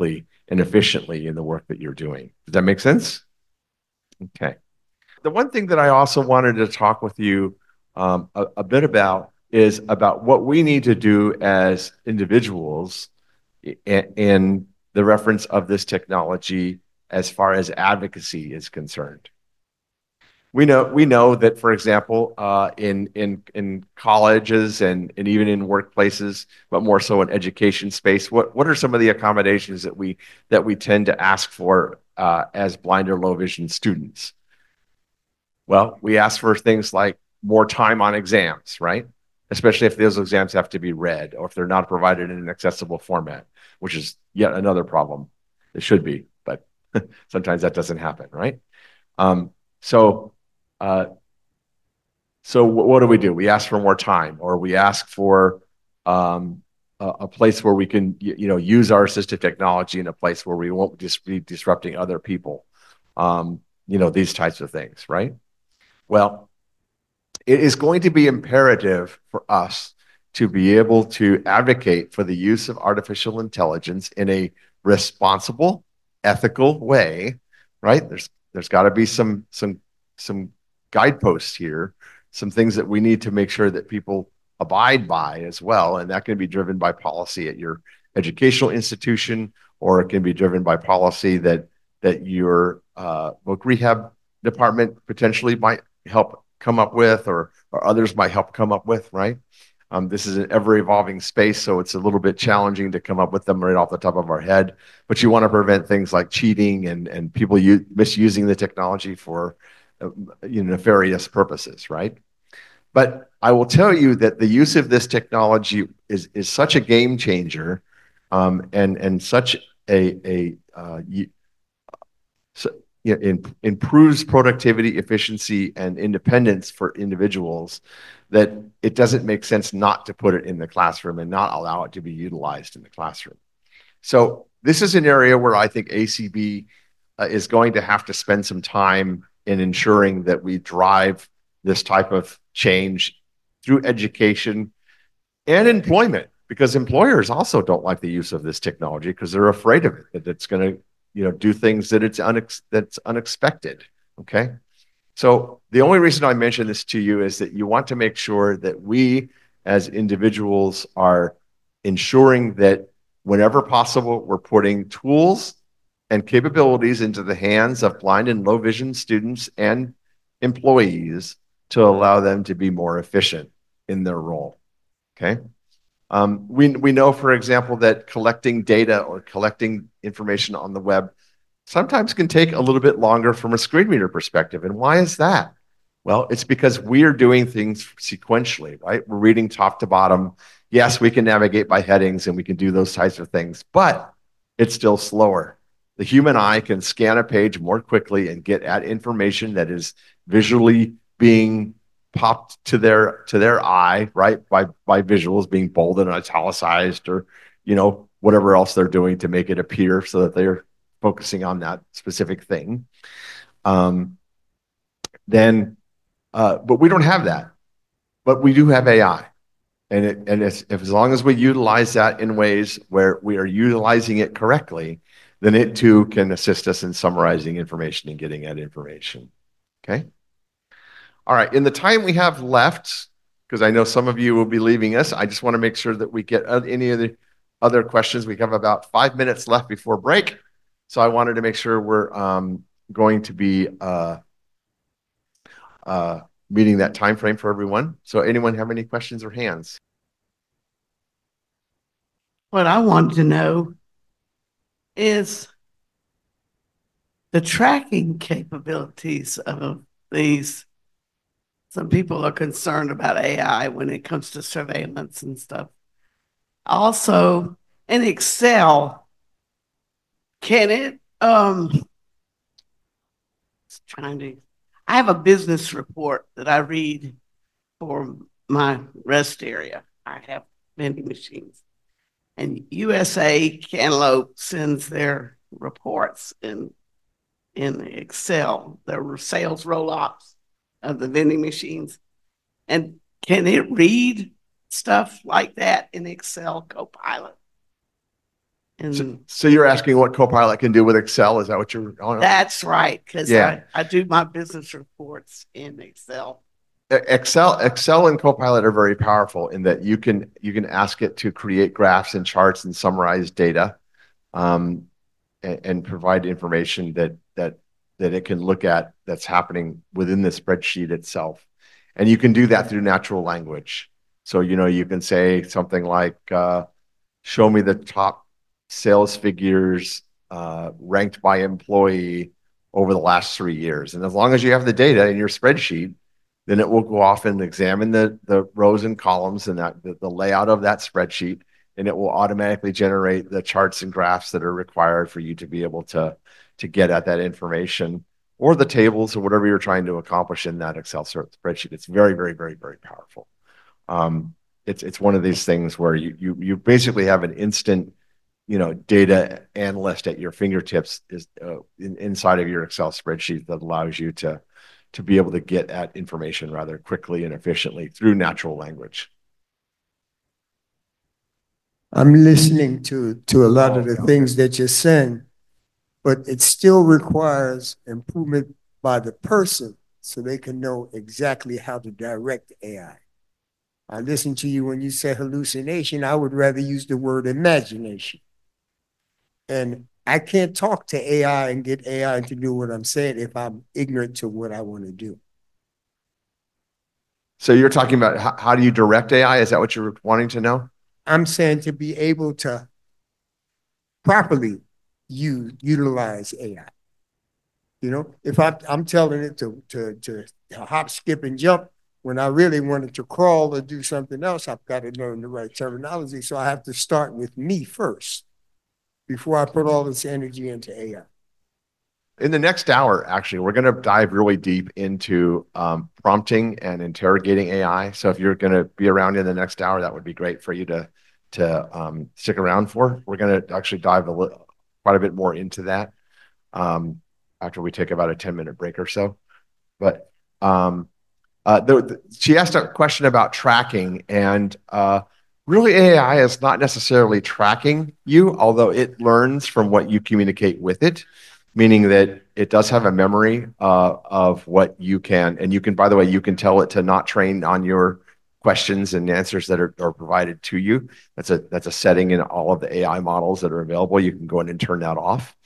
Speaker 2: and efficiently in the work that you're doing. Does that make sense? Okay. The one thing that I also wanted to talk with you um, a, a bit about is about what we need to do as individuals in, in the reference of this technology as far as advocacy is concerned. We know we know that, for example, uh, in in in colleges and and even in workplaces, but more so in education space, what what are some of the accommodations that we that we tend to ask for uh, as blind or low vision students? Well, we ask for things like more time on exams, right? Especially if those exams have to be read or if they're not provided in an accessible format, which is yet another problem. It should be, but sometimes that doesn't happen, right? Um, so. Uh, so what do we do? We ask for more time, or we ask for um, a, a place where we can, you know, use our assistive technology in a place where we won't just be disrupting other people. Um, you know, these types of things, right? Well, it is going to be imperative for us to be able to advocate for the use of artificial intelligence in a responsible, ethical way, right? There's there's got to be some some some guideposts here, some things that we need to make sure that people abide by as well. And that can be driven by policy at your educational institution, or it can be driven by policy that that your uh, voc rehab department potentially might help come up with, or, or others might help come up with, right? Um, this is an ever-evolving space, so it's a little bit challenging to come up with them right off the top of our head. But you want to prevent things like cheating and, and people u- misusing the technology for uh, you know, nefarious purposes, right? But I will tell you that the use of this technology is, is such a game changer um, and, and such a, a uh, so, you know, in, improves productivity, efficiency, and independence for individuals, that it doesn't make sense not to put it in the classroom and not allow it to be utilized in the classroom. So this is an area where I think A C B uh, is going to have to spend some time in ensuring that we drive this type of change through education and employment, because employers also don't like the use of this technology because they're afraid of it, that it's going to, you know, do things that it's unex- that's unexpected. Okay. So the only reason I mention this to you is that you want to make sure that we as individuals are ensuring that whenever possible, we're putting tools and capabilities into the hands of blind and low vision students and employees to allow them to be more efficient in their role. Okay. Um, we, we know, for example, that collecting data or collecting information on the web sometimes can take a little bit longer from a screen reader perspective. And why is that? Well, it's because we're doing things sequentially, right? We're reading top to bottom. Yes, we can navigate by headings and we can do those types of things, but it's still slower. The human eye can scan a page more quickly and get at information that is visually being popped to their to their eye, right? By by visuals being bolded and italicized, or you know, whatever else they're doing to make it appear so that they're focusing on that specific thing. Um, then, uh, but we don't have that. But we do have A I, and it and it's, if as long as we utilize that in ways where we are utilizing it correctly, then it too can assist us in summarizing information and getting at information. Okay. All right, in the time we have left, because I know some of you will be leaving us, I just want to make sure that we get any of the other questions. We have about five minutes left before break. So I wanted to make sure we're um, going to be uh, uh, meeting that time frame for everyone. So anyone have any questions or hands?
Speaker 21: What I wanted to know is the tracking capabilities of these. Some people are concerned about A I when it comes to surveillance and stuff. Also, in Excel, can it, um, trying to, I have a business report that I read for my rest area. I have vending machines. And U S A Cantaloupe sends their reports in, in Excel, their sales roll-ups of the vending machines. And can it read stuff like that in Excel Copilot?
Speaker 10: So,
Speaker 21: And
Speaker 2: so you're asking what Copilot can do with Excel? Is that what you're on?
Speaker 21: that's right, because
Speaker 2: Yeah.
Speaker 21: I, I do my business reports in Excel.
Speaker 2: E- Excel, Excel and Copilot are very powerful in that you can you can ask it to create graphs and charts and summarize data, um, and, and provide information that that that it can look at that's happening within the spreadsheet itself, and you can do that through natural language. So you know you can say something like, uh, "Show me the top sales figures uh, ranked by employee over the last three years," and as long as you have the data in your spreadsheet, then it will go off and examine the, the rows and columns and that the, the layout of that spreadsheet, and it will automatically generate the charts and graphs that are required for you to be able to, to get at that information, or the tables or whatever you're trying to accomplish in that Excel spreadsheet. It's very, very, very, very powerful. Um, it's it's one of these things where you you you basically have an instant, you know, data analyst at your fingertips is uh, in, inside of your Excel spreadsheet that allows you to to be able to get at information rather quickly and efficiently through natural language.
Speaker 7: I'm listening to, to a lot of the things that you're saying, but it still requires improvement by the person so they can know exactly how to direct A I. I listen to you when you say hallucination. I would rather use the word imagination. And I can't talk to A I and get A I to do what I'm saying if I'm ignorant to what I want to do.
Speaker 2: So you're talking about how, how do you direct A I? Is that what you're wanting to know?
Speaker 7: I'm saying to be able to properly use, utilize A I. You know, if I, I'm telling it to, to, to hop, skip, and jump, when I really wanted to crawl or do something else, I've got to learn the right terminology. So I have to start with me first before I put all this energy into A I.
Speaker 2: In the next hour, actually, we're going to dive really deep into um, prompting and interrogating A I. So if you're going to be around in the next hour, that would be great for you to, to um, stick around for. We're going to actually dive a little, quite a bit more into that um, after we take about a ten minute break or so. But um, uh, the, the, she asked a question about tracking, and uh, really A I is not necessarily tracking you, although it learns from what you communicate with it, meaning that it does have a memory uh, of what you can, and you can, by the way, you can tell it to not train on your questions and answers that are, are provided to you. That's a, that's a setting in all of the A I models that are available. You can go in and turn that off.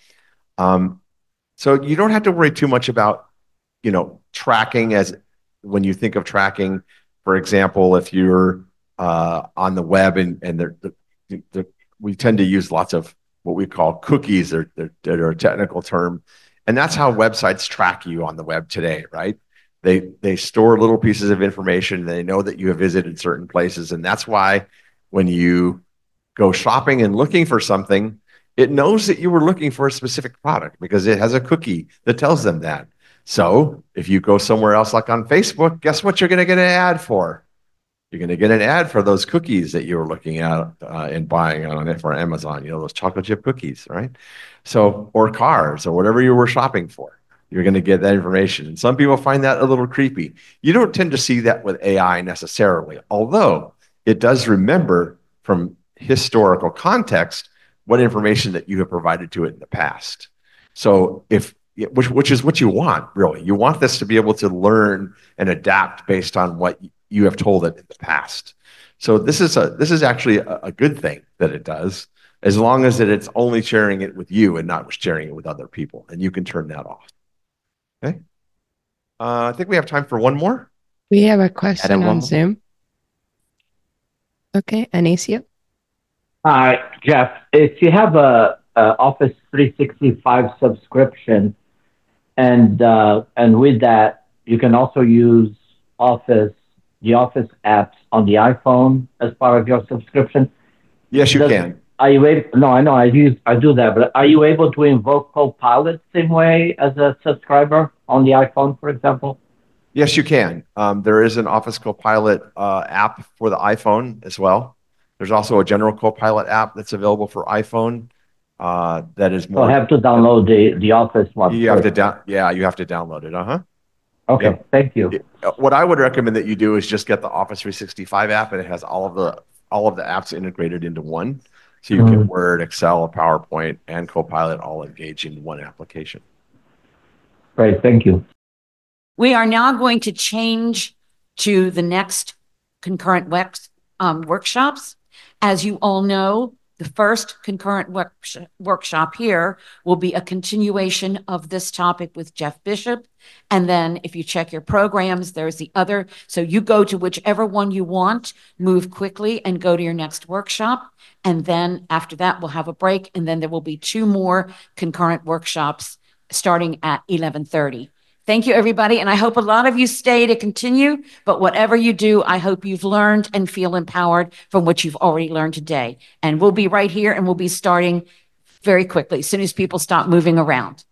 Speaker 2: Um, so you don't have to worry too much about, you know, tracking as when you think of tracking. For example, if you're uh, on the web and, and they're, they're, they're, we tend to use lots of what we call cookies, or that are a technical term. And that's how websites track you on the web today, right? They, they store little pieces of information. They know that you have visited certain places. And that's why when you go shopping and looking for something, it knows that you were looking for a specific product because it has a cookie that tells them that. So if you go somewhere else, like on Facebook, guess what you're going to get an ad for? You're going to get an ad for those cookies that you were looking at uh, and buying on it for Amazon, you know, those chocolate chip cookies, right? So, or cars or whatever you were shopping for, you're going to get that information. And some people find that a little creepy. You don't tend to see that with A I necessarily, although it does remember from historical context what information that you have provided to it in the past. So if, which, which is what you want, really. You want this to be able to learn and adapt based on what you have told it in the past. So this is a this is actually a, a good thing that it does, as long as that it's only sharing it with you and not sharing it with other people, and you can turn that off. Okay. Uh, I think we have time for one more.
Speaker 22: We have a question
Speaker 2: Adam,
Speaker 22: on
Speaker 2: one more.
Speaker 22: Zoom. Okay, Anicio.
Speaker 19: Hi, Jeff. If you have a, a Office three sixty-five subscription, and uh, and with that, you can also use Office, the Office apps on the iPhone as part of your subscription.
Speaker 2: Yes, you
Speaker 19: Does,
Speaker 2: can.
Speaker 19: Are you able? No, I know I use I do that, but are you able to invoke Copilot same way as a subscriber on the iPhone, for example?
Speaker 2: Yes, you can. Um, there is an Office Copilot uh, app for the iPhone as well. There's also a general Copilot app that's available for iPhone. Uh, that is more.
Speaker 19: So I have to download the the Office one.
Speaker 2: You have to
Speaker 19: first.
Speaker 2: down. Yeah, you have to download it. Uh huh.
Speaker 19: Okay,
Speaker 2: Yep.
Speaker 19: thank you.
Speaker 2: What I would recommend that you do is just get the Office three sixty-five app, and it has all of the all of the apps integrated into one. So you get
Speaker 19: Mhm.
Speaker 2: Word, Excel, PowerPoint, and Copilot all engaging in one application.
Speaker 19: Great, thank you.
Speaker 12: We are now going to change to the next concurrent works, um, workshops. As you all know, the first concurrent work, workshop here will be a continuation of this topic with Jeff Bishop. And then if you check your programs, there's the other. So you go to whichever one you want, move quickly and go to your next workshop. And then after that, we'll have a break. And then there will be two more concurrent workshops starting at eleven thirty. Thank you, everybody. And I hope a lot of you stay to continue. But whatever you do, I hope you've learned and feel empowered from what you've already learned today. And we'll be right here and we'll be starting very quickly as soon as people stop moving around.